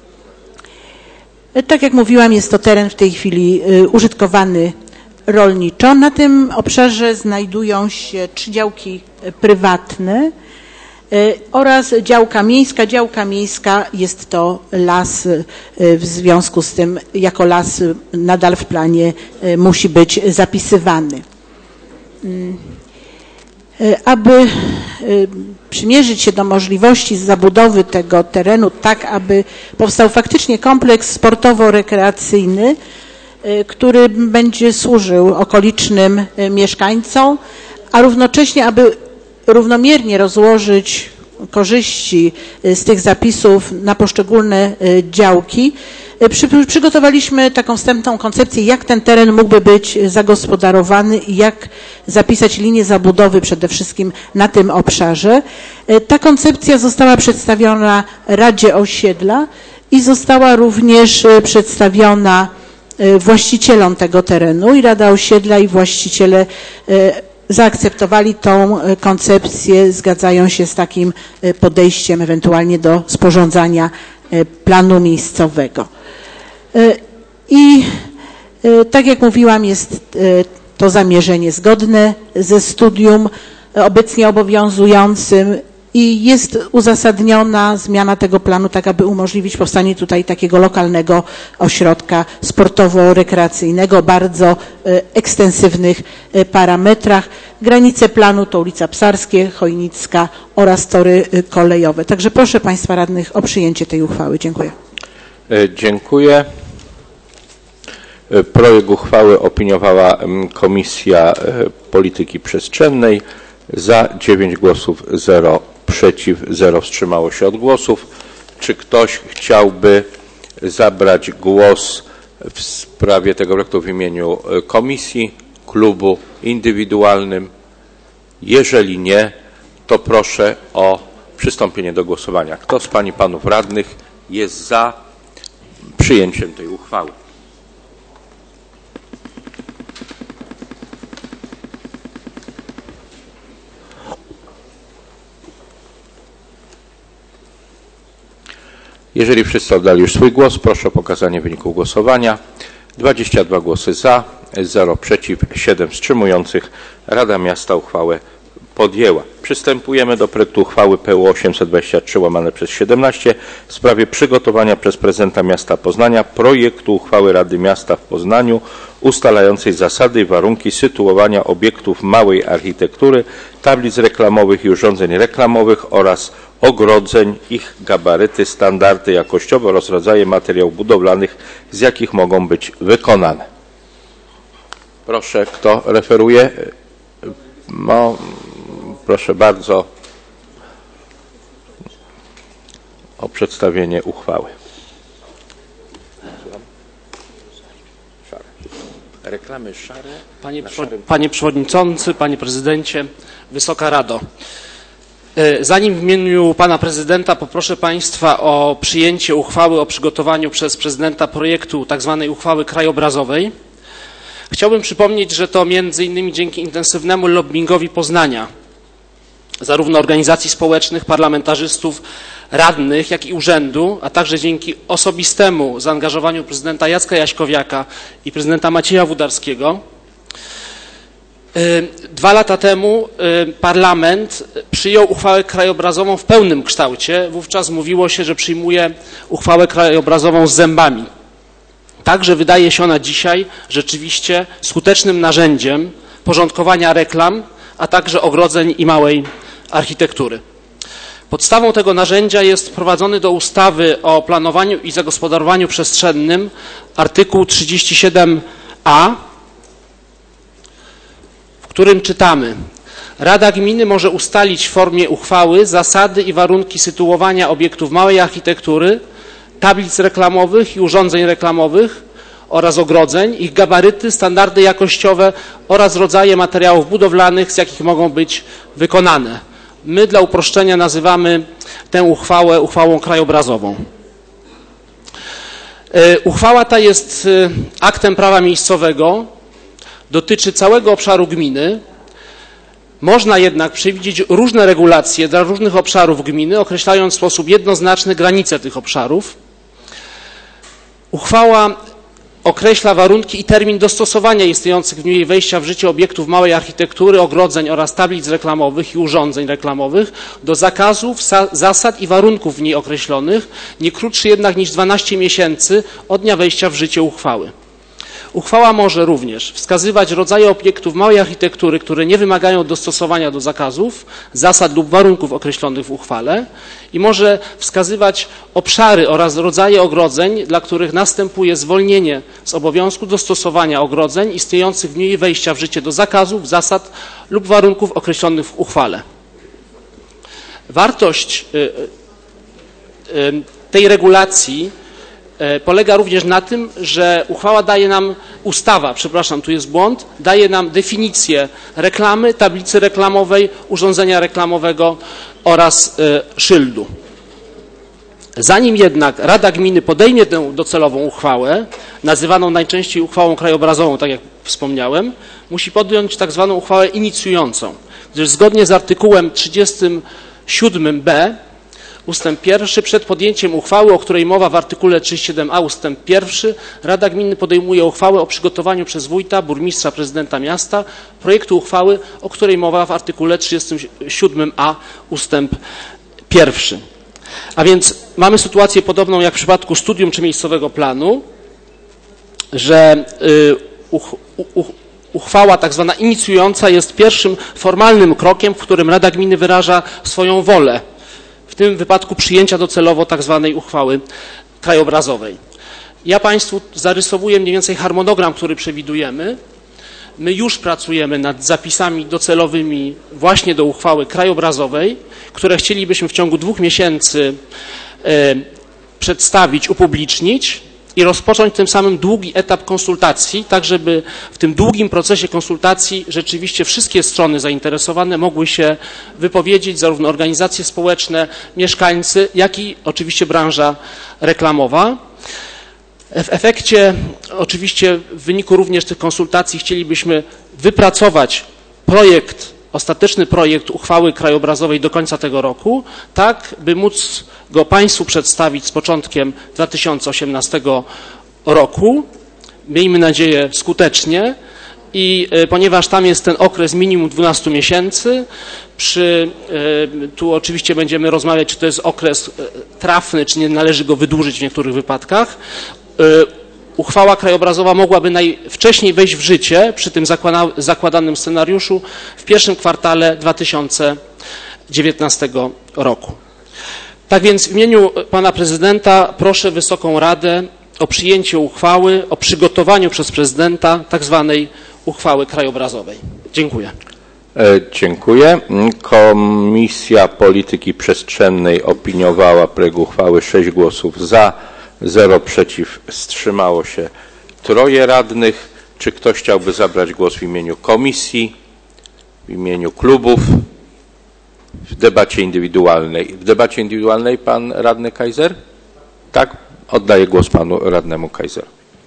Tak jak mówiłam, jest to teren w tej chwili użytkowany rolniczo. Na tym obszarze znajdują się 3 działki prywatne oraz działka miejska. Działka miejska jest to las, w związku z tym jako las nadal w planie musi być zapisywany. Aby przymierzyć się do możliwości zabudowy tego terenu tak, aby powstał faktycznie kompleks sportowo-rekreacyjny, który będzie służył okolicznym mieszkańcom, a równocześnie, aby równomiernie rozłożyć korzyści z tych zapisów na poszczególne działki, przygotowaliśmy taką wstępną koncepcję, jak ten teren mógłby być zagospodarowany i jak zapisać linię zabudowy przede wszystkim na tym obszarze. Ta koncepcja została przedstawiona Radzie Osiedla i została również przedstawiona właścicielom tego terenu i Rada Osiedla i właściciele zaakceptowali tą koncepcję, zgadzają się z takim podejściem ewentualnie do sporządzania planu miejscowego. I tak jak mówiłam, jest to zamierzenie zgodne ze studium obecnie obowiązującym i jest uzasadniona zmiana tego planu tak, aby umożliwić powstanie tutaj takiego lokalnego ośrodka sportowo-rekreacyjnego o bardzo ekstensywnych parametrach. Granice planu to ulica Psarskie, Chojnicka oraz tory kolejowe. Także proszę Państwa radnych o przyjęcie tej uchwały. Dziękuję. Dziękuję. Projekt uchwały opiniowała Komisja Polityki Przestrzennej. Za 9 głosów, 0 przeciw, 0 wstrzymało się od głosów. Czy ktoś chciałby zabrać głos w sprawie tego projektu w imieniu komisji, klubu, indywidualnym? Jeżeli nie, to proszę o przystąpienie do głosowania. Kto z Pań i Panów Radnych jest za przyjęciem tej uchwały? Jeżeli wszyscy oddali już swój głos, proszę o pokazanie wyniku głosowania. 22 głosy za, 0 przeciw, 7 wstrzymujących. Rada Miasta uchwałę podjęła. Przystępujemy do projektu uchwały PU 823/17 w sprawie przygotowania przez prezydenta miasta Poznania projektu uchwały Rady Miasta w Poznaniu ustalającej zasady i warunki sytuowania obiektów małej architektury, tablic reklamowych i urządzeń reklamowych oraz ogrodzeń, ich gabaryty, standardy jakościowe oraz rodzaje materiałów budowlanych, z jakich mogą być wykonane. Proszę, kto referuje? No, proszę bardzo o przedstawienie uchwały. Reklamy szare. Panie Przewodniczący, Panie Prezydencie, Wysoka Rado. Zanim w imieniu Pana Prezydenta poproszę Państwa o przyjęcie uchwały o przygotowaniu przez Prezydenta projektu tzw. uchwały krajobrazowej, chciałbym przypomnieć, że to między innymi dzięki intensywnemu lobbingowi Poznania, zarówno organizacji społecznych, parlamentarzystów, radnych, jak i urzędu, a także dzięki osobistemu zaangażowaniu prezydenta Jacka Jaśkowiaka i prezydenta Macieja Wódarskiego, 2 lata temu parlament przyjął uchwałę krajobrazową w pełnym kształcie. Wówczas mówiło się, że przyjmuje uchwałę krajobrazową z zębami. Także wydaje się ona dzisiaj rzeczywiście skutecznym narzędziem porządkowania reklam, a także ogrodzeń i małej architektury. Podstawą tego narzędzia jest wprowadzony do ustawy o planowaniu i zagospodarowaniu przestrzennym artykuł 37a, w którym czytamy: Rada Gminy może ustalić w formie uchwały zasady i warunki sytuowania obiektów małej architektury, tablic reklamowych i urządzeń reklamowych oraz ogrodzeń, ich gabaryty, standardy jakościowe oraz rodzaje materiałów budowlanych, z jakich mogą być wykonane. My dla uproszczenia nazywamy tę uchwałę uchwałą krajobrazową. Uchwała ta jest aktem prawa miejscowego, dotyczy całego obszaru gminy. Można jednak przewidzieć różne regulacje dla różnych obszarów gminy, określając w sposób jednoznaczny granice tych obszarów. Uchwała określa warunki i termin dostosowania istniejących w dniu wejścia w życie obiektów małej architektury, ogrodzeń oraz tablic reklamowych i urządzeń reklamowych do zakazów, zasad i warunków w niej określonych, nie krótszy jednak niż 12 miesięcy od dnia wejścia w życie uchwały. Uchwała może również wskazywać rodzaje obiektów małej architektury, które nie wymagają dostosowania do zakazów, zasad lub warunków określonych w uchwale i może wskazywać obszary oraz rodzaje ogrodzeń, dla których następuje zwolnienie z obowiązku dostosowania ogrodzeń istniejących w dniu wejścia w życie do zakazów, zasad lub warunków określonych w uchwale. Wartość tej regulacji polega również na tym, że uchwała daje nam, tu jest błąd, daje nam definicję reklamy, tablicy reklamowej, urządzenia reklamowego oraz szyldu. Zanim jednak Rada Gminy podejmie tę docelową uchwałę, nazywaną najczęściej uchwałą krajobrazową, tak jak wspomniałem, musi podjąć tak zwaną uchwałę inicjującą, gdyż zgodnie z artykułem 37b ustęp 1 przed podjęciem uchwały, o której mowa w artykule 37a ustęp 1, Rada Gminy podejmuje uchwałę o przygotowaniu przez wójta, burmistrza, prezydenta miasta projektu uchwały, o której mowa w artykule 37a ustęp 1. A więc mamy sytuację podobną jak w przypadku studium czy miejscowego planu, że uchwała tak zwana inicjująca jest pierwszym formalnym krokiem, w którym Rada Gminy wyraża swoją wolę, w tym wypadku przyjęcia docelowo tak zwanej uchwały krajobrazowej. Ja Państwu zarysowuję mniej więcej harmonogram, który przewidujemy. My już pracujemy nad zapisami docelowymi właśnie do uchwały krajobrazowej, które chcielibyśmy w ciągu 2 miesięcy przedstawić, upublicznić i rozpocząć tym samym długi etap konsultacji, tak żeby w tym długim procesie konsultacji rzeczywiście wszystkie strony zainteresowane mogły się wypowiedzieć, zarówno organizacje społeczne, mieszkańcy, jak i oczywiście branża reklamowa. W efekcie, oczywiście w wyniku również tych konsultacji chcielibyśmy wypracować ostateczny projekt uchwały krajobrazowej do końca tego roku, tak by móc go Państwu przedstawić z początkiem 2018 roku. Miejmy nadzieję skutecznie i ponieważ tam jest ten okres minimum 12 miesięcy, tu oczywiście będziemy rozmawiać, czy to jest okres trafny, czy nie należy go wydłużyć w niektórych wypadkach, uchwała krajobrazowa mogłaby najwcześniej wejść w życie przy tym zakładanym scenariuszu w pierwszym kwartale 2019 roku. Tak więc w imieniu Pana Prezydenta proszę Wysoką Radę o przyjęcie uchwały o przygotowaniu przez Prezydenta tak zwanej uchwały krajobrazowej. Dziękuję. Dziękuję. Komisja Polityki Przestrzennej opiniowała projekt uchwały 6 głosów za, 0 przeciw, wstrzymało się 3 radnych. Czy ktoś chciałby zabrać głos w imieniu komisji, w imieniu klubów, w debacie indywidualnej? W debacie indywidualnej pan radny Kaiser? Tak? Oddaję głos panu radnemu Kaiser.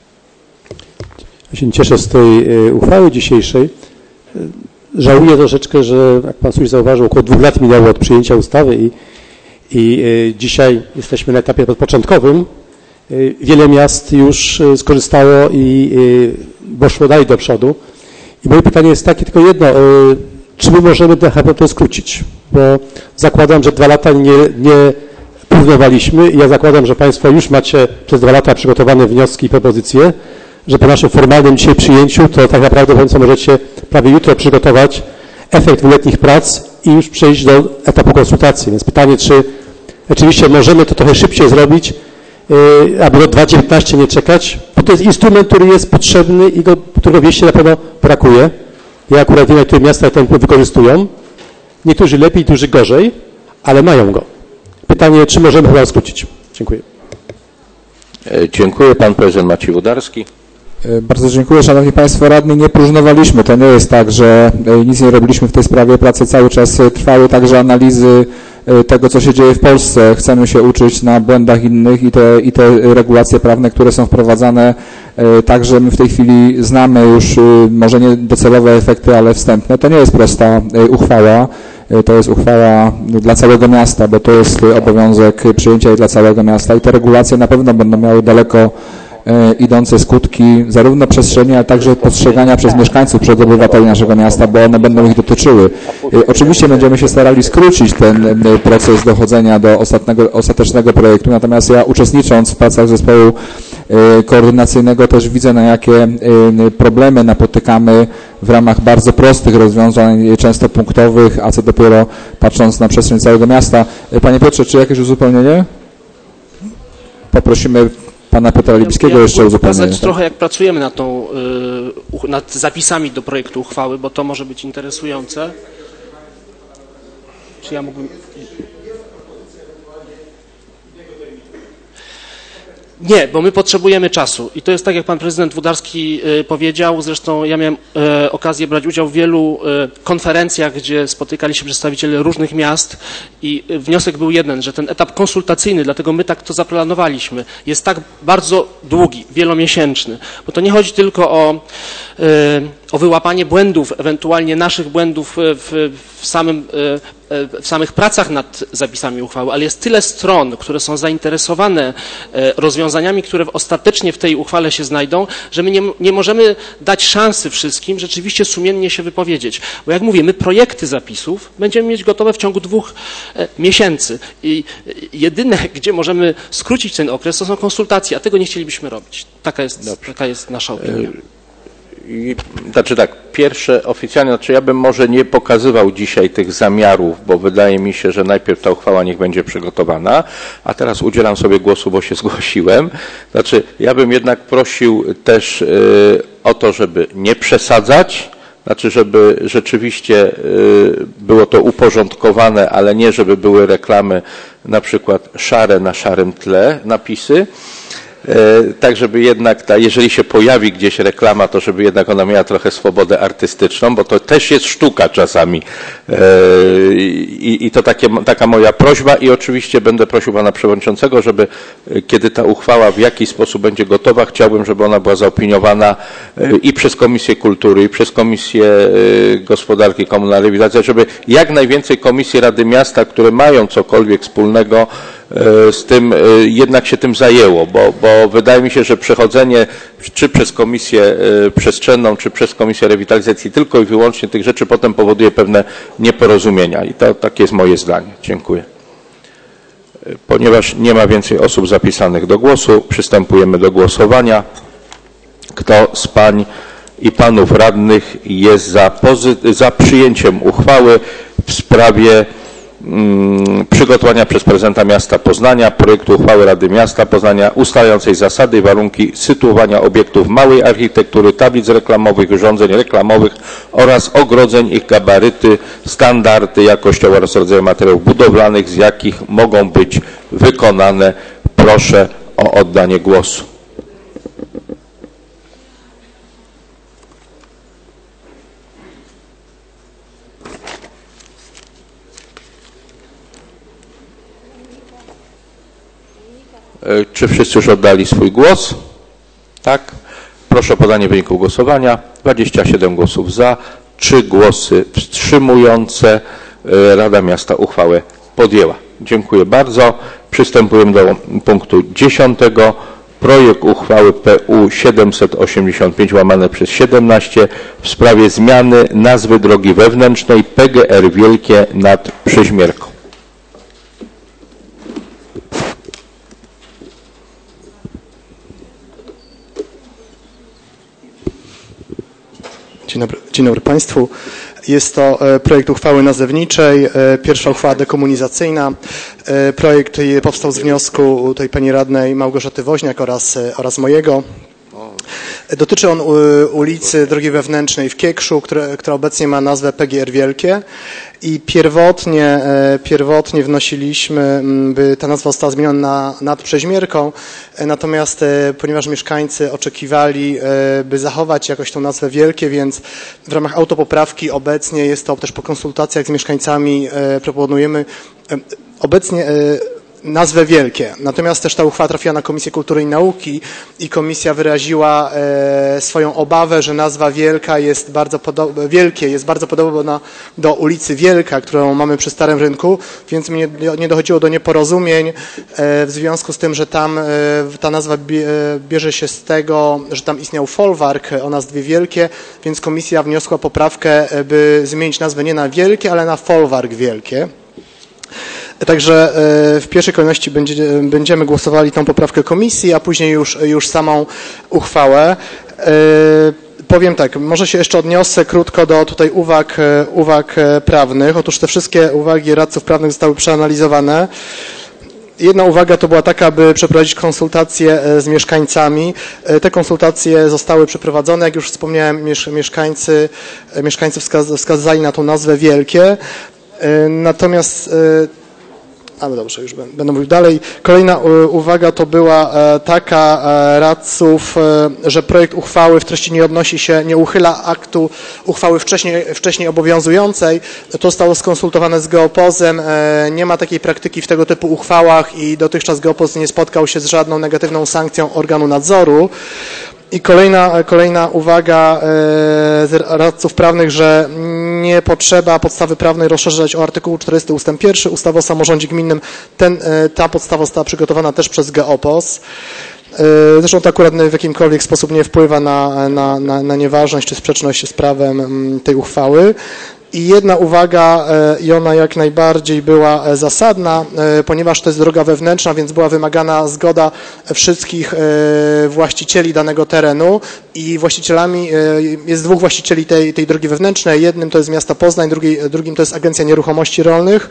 Ja się cieszę z tej uchwały dzisiejszej. Żałuję troszeczkę, że jak pan słusznie zauważył, około 2 lat minęło od przyjęcia ustawy i dzisiaj jesteśmy na etapie początkowym. Wiele miast już skorzystało i poszło dalej do przodu. I moje pytanie jest takie, tylko jedno, czy my możemy ten HPP skrócić? Bo zakładam, że 2 lata nie próbowaliśmy i ja zakładam, że Państwo już macie przez 2 lata przygotowane wnioski i propozycje, że po naszym formalnym dzisiaj przyjęciu to tak naprawdę Państwo możecie prawie jutro przygotować efekt 2-letnich prac i już przejść do etapu konsultacji. Więc pytanie, czy rzeczywiście możemy to trochę szybciej zrobić, aby do 2019 nie czekać, bo to jest instrument, który jest potrzebny i którego wieści na pewno brakuje. Ja akurat wiem, jak te miasta ten wykorzystują. Niektórzy lepiej, niektórzy gorzej, ale mają go. Pytanie, czy możemy chyba skrócić? Dziękuję. Dziękuję. Pan prezydent Maciej Włodarski. Bardzo dziękuję. Szanowni Państwo Radni, nie próżnowaliśmy. To nie jest tak, że nic nie robiliśmy w tej sprawie. Prace cały czas trwały, także analizy tego, co się dzieje w Polsce. Chcemy się uczyć na błędach innych i te regulacje prawne, które są wprowadzane, także my w tej chwili znamy już może nie docelowe efekty, ale wstępne. To nie jest prosta uchwała. To jest uchwała dla całego miasta, bo to jest obowiązek przyjęcia jej dla całego miasta i te regulacje na pewno będą miały daleko idące skutki zarówno przestrzeni, ale także postrzegania przez mieszkańców, przez obywateli naszego miasta, bo one będą ich dotyczyły. Oczywiście będziemy się starali skrócić ten proces dochodzenia do ostatecznego projektu, natomiast ja uczestnicząc w pracach zespołu koordynacyjnego też widzę, na jakie problemy napotykamy w ramach bardzo prostych rozwiązań, często punktowych, a co dopiero patrząc na przestrzeń całego miasta. Panie Piotrze, czy jakieś uzupełnienie? Poprosimy pana Piotra Libickiego jeszcze uzupełnienie. Pokazać trochę, jak pracujemy nad zapisami do projektu uchwały, bo to może być interesujące. Czy ja mógłbym... Nie, bo my potrzebujemy czasu i to jest tak, jak pan prezydent Włodarski powiedział, zresztą ja miałem okazję brać udział w wielu konferencjach, gdzie spotykali się przedstawiciele różnych miast i wniosek był jeden, że ten etap konsultacyjny, dlatego my tak to zaplanowaliśmy, jest tak bardzo długi, wielomiesięczny, bo to nie chodzi tylko o wyłapanie błędów, ewentualnie naszych błędów w samych pracach nad zapisami uchwały, ale jest tyle stron, które są zainteresowane rozwiązaniami, które ostatecznie w tej uchwale się znajdą, że my nie możemy dać szansy wszystkim rzeczywiście sumiennie się wypowiedzieć. Bo jak mówię, my projekty zapisów będziemy mieć gotowe w ciągu 2 miesięcy i jedyne, gdzie możemy skrócić ten okres, to są konsultacje, a tego nie chcielibyśmy robić. Taka jest nasza opinia. Znaczy tak, pierwsze oficjalnie, znaczy ja bym może nie pokazywał dzisiaj tych zamiarów, bo wydaje mi się, że najpierw ta uchwała niech będzie przygotowana, a teraz udzielam sobie głosu, bo się zgłosiłem. Znaczy ja bym jednak prosił też o to, żeby nie przesadzać, znaczy żeby rzeczywiście było to uporządkowane, ale nie żeby były reklamy na przykład szare na szarym tle napisy. Tak, żeby jednak, jeżeli się pojawi gdzieś reklama, to żeby jednak ona miała trochę swobodę artystyczną, bo to też jest sztuka czasami. I to taka moja prośba i oczywiście będę prosił pana przewodniczącego, żeby kiedy ta uchwała w jakiś sposób będzie gotowa, chciałbym, żeby ona była zaopiniowana i przez Komisję Kultury, i przez Komisję Gospodarki Komunalnej, żeby jak najwięcej komisji Rady Miasta, które mają cokolwiek wspólnego z tym, jednak się tym zajęło, bo wydaje mi się, że przechodzenie czy przez Komisję Przestrzenną, czy przez Komisję Rewitalizacji tylko i wyłącznie tych rzeczy potem powoduje pewne nieporozumienia i to takie jest moje zdanie. Dziękuję. Ponieważ nie ma więcej osób zapisanych do głosu, przystępujemy do głosowania. Kto z pań i panów radnych jest za przyjęciem uchwały w sprawie przygotowania przez prezydenta miasta Poznania projektu uchwały Rady Miasta Poznania ustalającej zasady i warunki sytuowania obiektów małej architektury, tablic reklamowych, urządzeń reklamowych oraz ogrodzeń, ich gabaryty, standardy jakościowe oraz rodzaje materiałów budowlanych, z jakich mogą być wykonane. Proszę o oddanie głosu. Czy wszyscy już oddali swój głos? Tak. Proszę o podanie wyniku głosowania. 27 głosów za, 3 głosy wstrzymujące. Rada Miasta uchwałę podjęła. Dziękuję bardzo. Przystępujemy do punktu 10. Projekt uchwały PU 785/17 w sprawie zmiany nazwy drogi wewnętrznej PGR Wielkie nad Przeźmierką. Dzień dobry Państwu. Jest to projekt uchwały nazewniczej, pierwsza uchwała dekomunizacyjna. Projekt powstał z wniosku tej pani radnej Małgorzaty Woźniak oraz mojego. Dotyczy on ulicy Drogi Wewnętrznej w Kiekszu, która obecnie ma nazwę PGR Wielkie i pierwotnie wnosiliśmy, by ta nazwa została zmieniona nad Przeźmierką, natomiast ponieważ mieszkańcy oczekiwali, by zachować jakoś tą nazwę Wielkie, więc w ramach autopoprawki obecnie jest to też po konsultacjach z mieszkańcami proponujemy obecnie nazwę Wielkie. Natomiast też ta uchwała trafiła na Komisję Kultury i Nauki i komisja wyraziła swoją obawę, że nazwa Wielkie jest bardzo podobna do ulicy Wielka, którą mamy przy Starym Rynku, więc nie dochodziło do nieporozumień w związku z tym, że tam ta nazwa bierze się z tego, że tam istniał folwark o nazwie Wielkie, więc komisja wniosła poprawkę, by zmienić nazwę nie na Wielkie, ale na folwark Wielkie. Także w pierwszej kolejności będziemy głosowali tą poprawkę komisji, a później już samą uchwałę. Powiem tak, może się jeszcze odniosę krótko do tutaj uwag prawnych. Otóż te wszystkie uwagi radców prawnych zostały przeanalizowane. Jedna uwaga to była taka, by przeprowadzić konsultacje z mieszkańcami. Te konsultacje zostały przeprowadzone, jak już wspomniałem, mieszkańcy wskazali na tą nazwę Wielkie. Natomiast Ale dobrze, już będę mówił dalej. Kolejna uwaga to była taka radców, że projekt uchwały w treści nie odnosi się, nie uchyla aktu uchwały wcześniej obowiązującej. To zostało skonsultowane z Geopozem. Nie ma takiej praktyki w tego typu uchwałach i dotychczas Geopoz nie spotkał się z żadną negatywną sankcją organu nadzoru. I kolejna uwaga radców prawnych, że nie potrzeba podstawy prawnej rozszerzać o artykuł 40 ust. 1 ustawy o samorządzie gminnym. Ta podstawa została przygotowana też przez Geopos. Zresztą to akurat w jakimkolwiek sposób nie wpływa na nieważność czy sprzeczność z prawem tej uchwały. I jedna uwaga, i ona jak najbardziej była zasadna, ponieważ to jest droga wewnętrzna, więc była wymagana zgoda wszystkich właścicieli danego terenu i właścicielami, jest dwóch właścicieli tej drogi wewnętrznej, jednym to jest miasto Poznań, drugim to jest Agencja Nieruchomości Rolnych,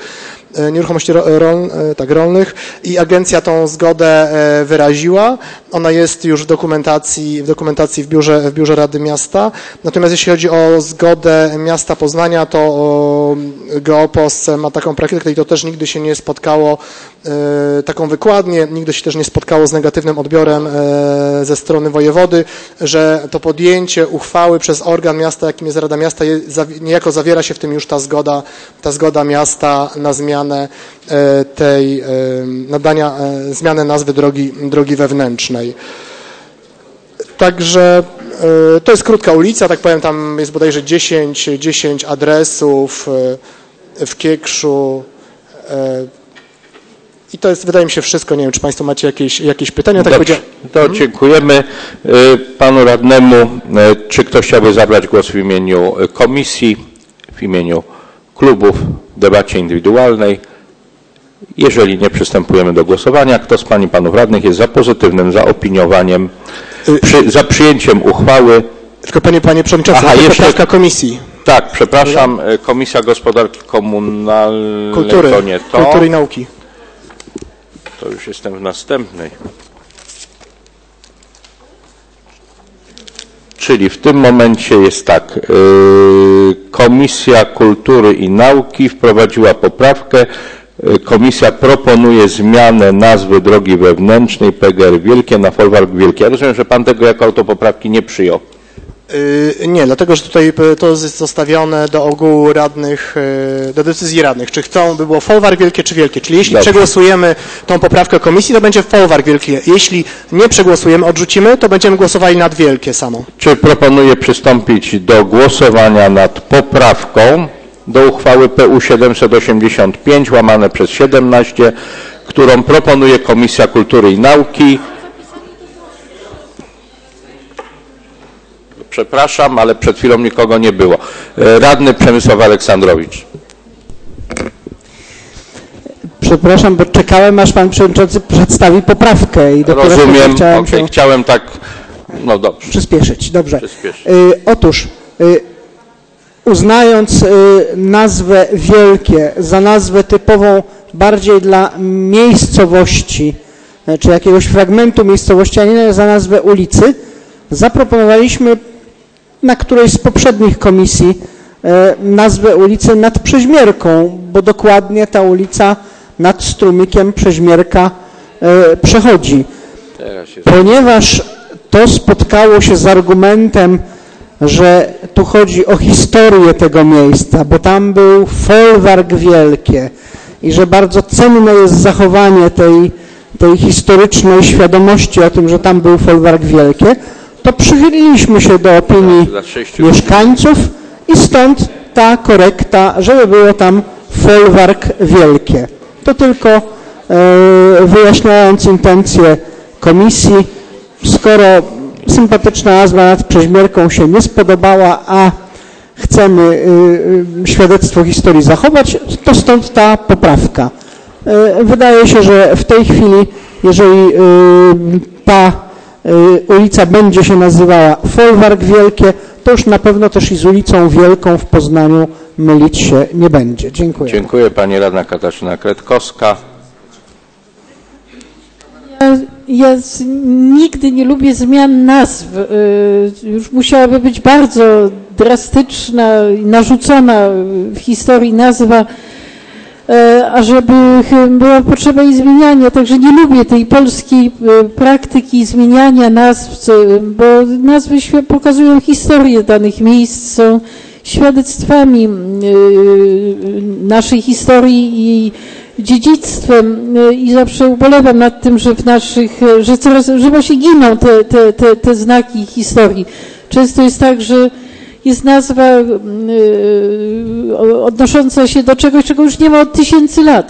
rolnych i agencja tą zgodę wyraziła. Ona jest już w dokumentacji w biurze Rady Miasta. Natomiast jeśli chodzi o zgodę miasta Poznania, to Geopos ma taką praktykę i to też nigdy się nie spotkało, taką wykładnię, nigdy się też nie spotkało z negatywnym odbiorem ze strony wojewody, że to podjęcie uchwały przez organ miasta, jakim jest Rada Miasta, niejako zawiera się w tym już ta zgoda miasta na zmianę zmianę nazwy drogi wewnętrznej. Także to jest krótka ulica, tak powiem, tam jest bodajże 10 adresów w Kiekszu i to jest, wydaje mi się, wszystko. Nie wiem, czy Państwo macie jakieś pytania. Tak to dziękujemy Panu Radnemu. Czy ktoś chciałby zabrać głos w imieniu komisji, w imieniu klubów w debacie indywidualnej? Jeżeli nie, przystępujemy do głosowania. Kto z Pań i Panów Radnych jest za pozytywnym zaopiniowaniem, za przyjęciem uchwały? Tylko Panie Przewodniczący, poprawka komisji. Tak, przepraszam, Komisja Gospodarki Komunalnej, Kultury i Nauki. To już jestem w następnej. Czyli w tym momencie jest tak, Komisja Kultury i Nauki wprowadziła poprawkę. Komisja proponuje zmianę nazwy drogi wewnętrznej PGR Wielkie na Folwark Wielkie. Ja rozumiem, że Pan tego jako autopoprawki nie przyjął. Nie, dlatego, że tutaj to jest zostawione do ogółu radnych, do decyzji radnych, czy chcą, by było Folwark Wielkie, czy Wielkie. Czyli jeśli przegłosujemy tą poprawkę komisji, to będzie Folwark Wielkie. Jeśli nie przegłosujemy, odrzucimy, to będziemy głosowali nad Wielkie samo. Czy proponuję przystąpić do głosowania nad poprawką do uchwały PU 785 /17, którą proponuje Komisja Kultury i Nauki. Przepraszam, ale przed chwilą nikogo nie było. Radny Przemysław Aleksandrowicz. Przepraszam, bo czekałem, aż Pan Przewodniczący przedstawi poprawkę. I rozumiem, chciałem tak, no dobrze. Przyspieszyć, dobrze. Otóż uznając nazwę Wielkie za nazwę typową bardziej dla miejscowości, czy jakiegoś fragmentu miejscowości, a nie za nazwę ulicy, zaproponowaliśmy na którejś z poprzednich komisji nazwę ulicy nad Przeźmierką, bo dokładnie ta ulica nad strumykiem Przeźmierka przechodzi. Ponieważ to spotkało się z argumentem, że tu chodzi o historię tego miejsca, bo tam był folwark Wielkie i że bardzo cenne jest zachowanie tej historycznej świadomości o tym, że tam był folwark Wielkie, to przychyliliśmy się do opinii mieszkańców i stąd ta korekta, żeby było tam folwark Wielkie. To tylko wyjaśniając intencje komisji, skoro sympatyczna nazwa nad Przeźmierką się nie spodobała, a chcemy świadectwo historii zachować, to stąd ta poprawka. Wydaje się, że w tej chwili, jeżeli ta ulica będzie się nazywała Folwark Wielkie, to już na pewno też i z ulicą Wielką w Poznaniu mylić się nie będzie. Dziękuję. Dziękuję. Pani radna Katarzyna Kretkowska. Ja nigdy nie lubię zmian nazw. Już musiałaby być bardzo drastyczna i narzucona w historii nazwa ażeby była potrzeba jej zmieniania. Także nie lubię tej polskiej praktyki zmieniania nazw, bo nazwy pokazują historię danych miejsc, są świadectwami naszej historii i dziedzictwem i zawsze ubolewam nad tym, że że właśnie giną te znaki historii. Często jest tak, że jest nazwa odnosząca się do czegoś, czego już nie ma od 1000 lat,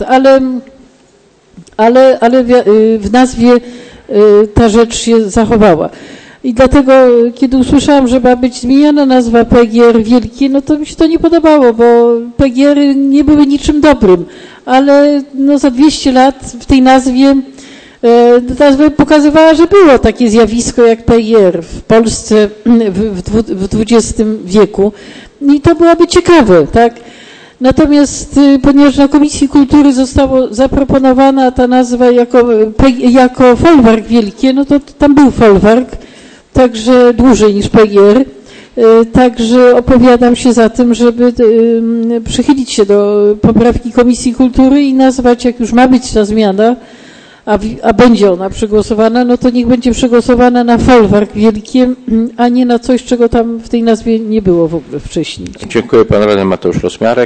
ale w nazwie ta rzecz się zachowała. I dlatego, kiedy usłyszałam, że ma być zmieniana nazwa PGR Wielkie, no to mi się to nie podobało, bo PGR-y nie były niczym dobrym, ale no za 200 lat w tej nazwie nazwa pokazywała, że było takie zjawisko jak PGR w Polsce w XX wieku i to byłoby ciekawe, tak? Natomiast ponieważ na Komisji Kultury została zaproponowana ta nazwa jako Folwark Wielkie, no to tam był folwark, także dłużej niż PGR, także opowiadam się za tym, żeby przychylić się do poprawki Komisji Kultury i nazwać, jak już ma być ta zmiana, a będzie ona przegłosowana, no to niech będzie przegłosowana na Folwark Wielkie, a nie na coś, czego tam w tej nazwie nie było w ogóle wcześniej. Dziękuję. Pan radny Mateusz Rosmiarek.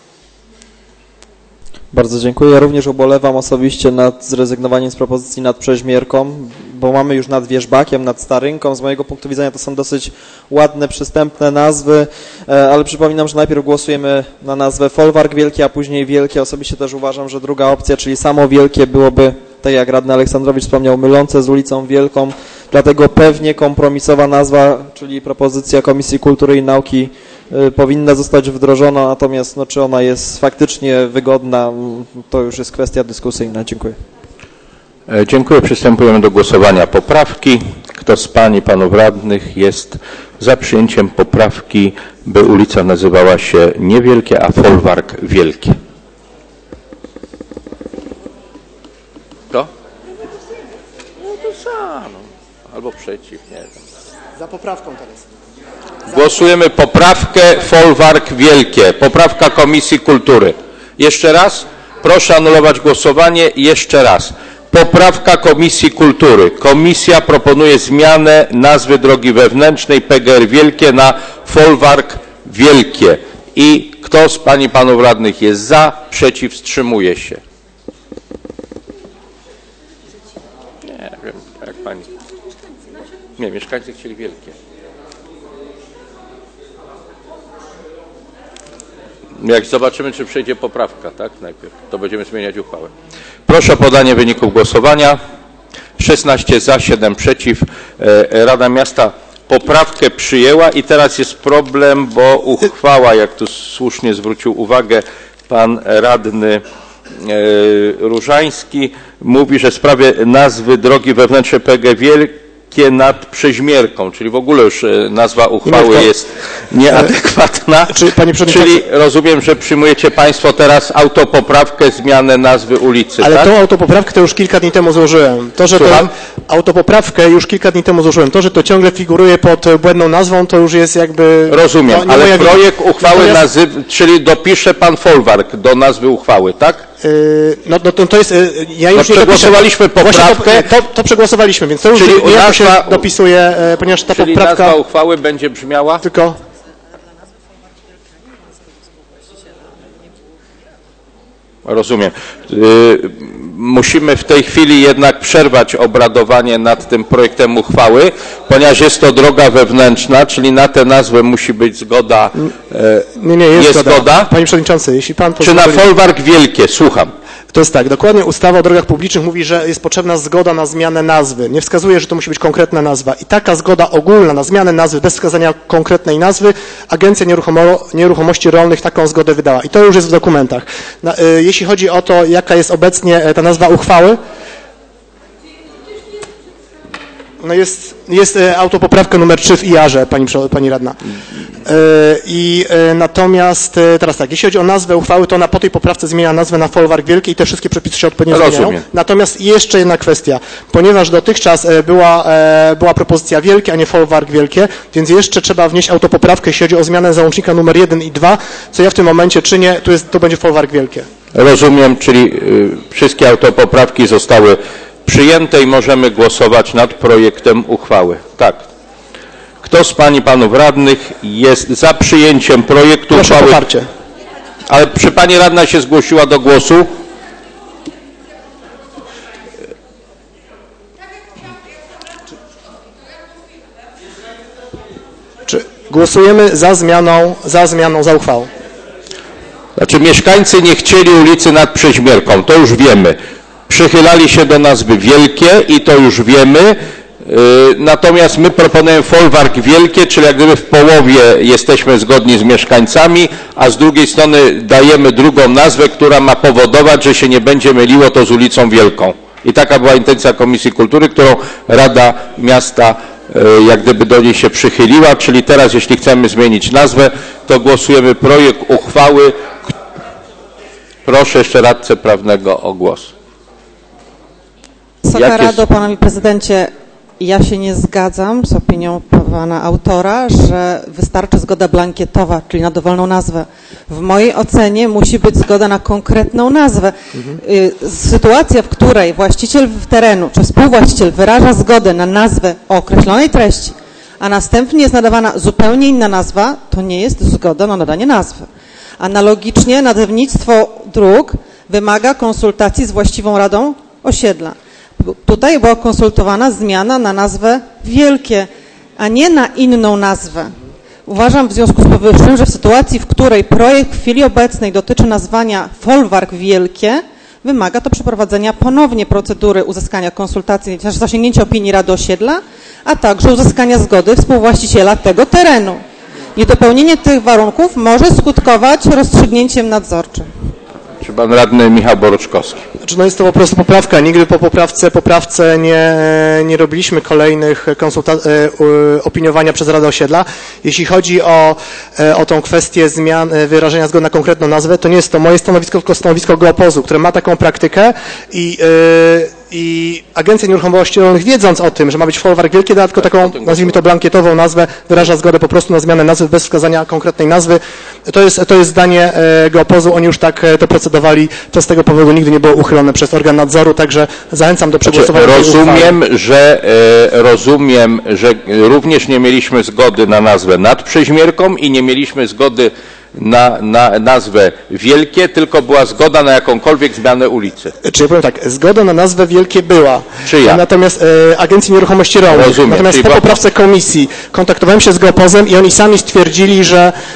Bardzo dziękuję. Ja również ubolewam osobiście nad zrezygnowaniem z propozycji nad Przeźmierką, bo mamy już nad Wierzbakiem, nad Starynką. Z mojego punktu widzenia to są dosyć ładne, przystępne nazwy, ale przypominam, że najpierw głosujemy na nazwę Folwark Wielki, a później Wielkie. Osobiście też uważam, że druga opcja, czyli samo Wielkie, byłoby, tak jak radny Aleksandrowicz wspomniał, mylące z ulicą Wielką. Dlatego pewnie kompromisowa nazwa, czyli propozycja Komisji Kultury i Nauki powinna zostać wdrożona, natomiast no, czy ona jest faktycznie wygodna, to już jest kwestia dyskusyjna. Dziękuję. Dziękuję. Przystępujemy do głosowania poprawki. Kto z pań i panów radnych jest za przyjęciem poprawki, by ulica nazywała się nie Wielkie, a Folwark Wielkie? Kto? No to za, no. Albo przeciw, nie wiem. Za poprawką teraz. Głosujemy poprawkę Folwark Wielkie. Poprawka Komisji Kultury. Jeszcze raz. Proszę anulować głosowanie. Jeszcze raz. Poprawka Komisji Kultury. Komisja proponuje zmianę nazwy drogi wewnętrznej PGR Wielkie na Folwark Wielkie. I kto z pań i panów radnych jest za, przeciw, wstrzymuje się? Nie wiem, jak pani. Nie, mieszkańcy chcieli Wielkie. Jak zobaczymy, czy przejdzie poprawka, tak? Najpierw, to będziemy zmieniać uchwałę. Proszę o podanie wyników głosowania. 16 za, 7 przeciw. Rada Miasta poprawkę przyjęła i teraz jest problem, bo uchwała, jak tu słusznie zwrócił uwagę pan radny Różański, mówi, że w sprawie nazwy drogi wewnętrznej PG Wielkie nad Przeźmierką, czyli w ogóle już nazwa uchwały jest nieadekwatna. Czyli rozumiem, że przyjmujecie państwo teraz autopoprawkę, zmianę nazwy ulicy. Ale tak? tą autopoprawkę to już kilka dni temu złożyłem. Autopoprawkę już kilka dni temu złożyłem. To, że to ciągle figuruje pod błędną nazwą, to już jest jakby... Rozumiem, ale projekt uchwały czyli dopisze pan Folwark do nazwy uchwały, tak? To jest... Ja już przegłosowaliśmy poprawkę. To przegłosowaliśmy, więc to już się dopisuje, ponieważ ta czyli poprawka... nazwa uchwały będzie brzmiała? Tylko... Rozumiem. Musimy w tej chwili jednak przerwać obradowanie nad tym projektem uchwały, ponieważ jest to droga wewnętrzna, czyli na tę nazwę musi być zgoda. Nie, jest zgoda. Panie Przewodniczący, jeśli pan pozwoli... Czy na Folwark Wielkie? Słucham. To jest tak, dokładnie ustawa o drogach publicznych mówi, że jest potrzebna zgoda na zmianę nazwy. Nie wskazuje, że to musi być konkretna nazwa. I taka zgoda ogólna na zmianę nazwy bez wskazania konkretnej nazwy, Agencja Nieruchomości Rolnych taką zgodę wydała. I to już jest w dokumentach. Jeśli chodzi o to, jaka jest obecnie ta nazwa uchwały, no jest autopoprawka numer 3 w IAR-ze, pani radna. Natomiast teraz tak, jeśli chodzi o nazwę uchwały, to ona po tej poprawce zmienia nazwę na Folwark Wielkie i te wszystkie przepisy się odpowiednio zmieniają. Natomiast jeszcze jedna kwestia, ponieważ dotychczas była propozycja Wielkie, a nie Folwark Wielkie, więc jeszcze trzeba wnieść autopoprawkę, jeśli chodzi o zmianę załącznika numer 1 i 2, co ja w tym momencie czynię, to będzie Folwark Wielkie. Rozumiem, czyli wszystkie autopoprawki zostały przyjęte i możemy głosować nad projektem uchwały. Tak. Kto z pań i panów radnych jest za przyjęciem projektu uchwały? Proszę o poparcie. Ale czy pani radna się zgłosiła do głosu? Czy głosujemy za uchwałą? Znaczy mieszkańcy nie chcieli ulicy nad Przeźmierką, to już wiemy. Przychylali się do nazwy Wielkie i to już wiemy. Natomiast my proponujemy folwark Wielkie, czyli jak gdyby w połowie jesteśmy zgodni z mieszkańcami, a z drugiej strony dajemy drugą nazwę, która ma powodować, że się nie będzie myliło to z ulicą Wielką. I taka była intencja Komisji Kultury, którą Rada Miasta jak gdyby do niej się przychyliła, czyli teraz jeśli chcemy zmienić nazwę, to głosujemy projekt uchwały. Proszę jeszcze radcę prawnego o głos. Wysoka Rado, Panowie Prezydencie, ja się nie zgadzam z opinią pana autora, że wystarczy zgoda blankietowa, czyli na dowolną nazwę. W mojej ocenie musi być zgoda na konkretną nazwę. Sytuacja, w której właściciel terenu czy współwłaściciel wyraża zgodę na nazwę o określonej treści, a następnie jest nadawana zupełnie inna nazwa, to nie jest zgoda na nadanie nazwy. Analogicznie nazewnictwo dróg wymaga konsultacji z właściwą radą osiedla. Tutaj była konsultowana zmiana na nazwę Wielkie, a nie na inną nazwę. Uważam w związku z powyższym, że w sytuacji, w której projekt w chwili obecnej dotyczy nazwania folwark Wielkie, wymaga to przeprowadzenia ponownie procedury uzyskania konsultacji, zasięgnięcia opinii Rady Osiedla, a także uzyskania zgody współwłaściciela tego terenu. Niedopełnienie tych warunków może skutkować rozstrzygnięciem nadzorczym. Czy pan radny Michał Boruczkowski? Znaczy, no jest to po prostu poprawka. Nigdy po poprawce nie robiliśmy kolejnych opiniowania przez Radę Osiedla. Jeśli chodzi o tą kwestię zmian, wyrażenia zgody na konkretną nazwę, to nie jest to moje stanowisko, tylko stanowisko Geopozu, które ma taką praktykę i Agencja Nieruchomości Rolnych, wiedząc o tym, że ma być folwark Wielkie, da tylko taką, nazwijmy to blankietową nazwę, wyraża zgodę po prostu na zmianę nazwy bez wskazania konkretnej nazwy. To jest zdanie Geopozu, oni już tak to procedowali, to z tego powodu nigdy nie było uchylone przez organ nadzoru, także zachęcam do przegłosowania. Rozumiem, że również nie mieliśmy zgody na nazwę nad Przeźmierką i nie mieliśmy zgody na nazwę Wielkie, tylko była zgoda na jakąkolwiek zmianę ulicy. Czy ja powiem tak, zgoda na nazwę Wielkie była. Czyja? Natomiast Agencji Nieruchomości Rolnych. Rozumiem. Natomiast po poprawce komisji kontaktowałem się z Geopozem i oni sami stwierdzili,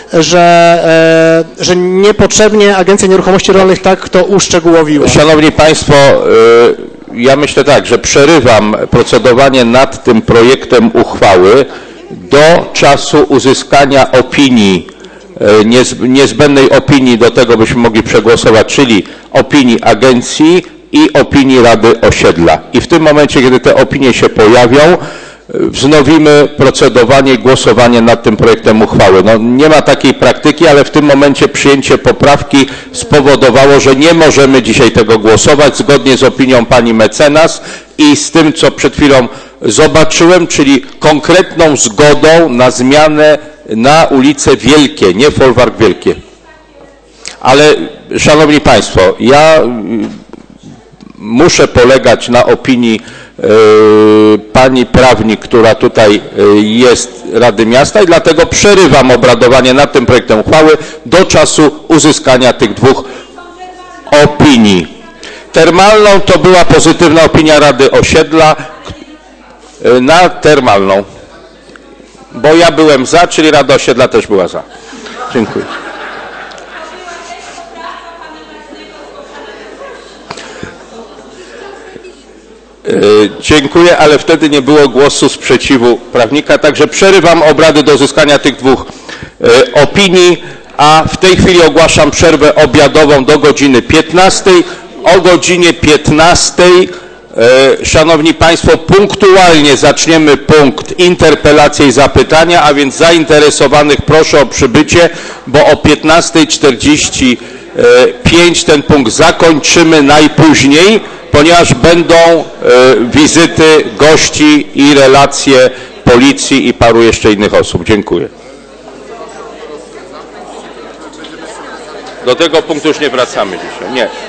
że niepotrzebnie Agencja Nieruchomości Rolnych tak to uszczegółowiła. Szanowni Państwo, ja myślę tak, że przerywam procedowanie nad tym projektem uchwały do czasu uzyskania opinii, niezbędnej opinii do tego, byśmy mogli przegłosować, czyli opinii agencji i opinii Rady Osiedla. I w tym momencie, kiedy te opinie się pojawią, wznowimy procedowanie i głosowanie nad tym projektem uchwały. No, nie ma takiej praktyki, ale w tym momencie przyjęcie poprawki spowodowało, że nie możemy dzisiaj tego głosować zgodnie z opinią pani mecenas i z tym, co przed chwilą zobaczyłem, czyli konkretną zgodą na zmianę na ulice Wielkie, nie folwark Wielkie. Ale, szanowni państwo, ja muszę polegać na opinii pani prawnik, która tutaj jest Rady Miasta i dlatego przerywam obradowanie nad tym projektem uchwały do czasu uzyskania tych dwóch opinii. Termalną to była pozytywna opinia Rady Osiedla na termalną, bo ja byłem za, czyli Rada Osiedla też była za. Dziękuję. Dziękuję, ale wtedy nie było głosu sprzeciwu prawnika, także przerywam obrady do uzyskania tych dwóch opinii, a w tej chwili ogłaszam przerwę obiadową do godziny 15. O godzinie 15, szanowni państwo, punktualnie zaczniemy punkt interpelacje i zapytania, a więc zainteresowanych proszę o przybycie, bo o 15:45 ten punkt zakończymy najpóźniej, ponieważ będą wizyty gości i relacje policji i paru jeszcze innych osób. Dziękuję. Do tego punktu już nie wracamy dzisiaj. Nie.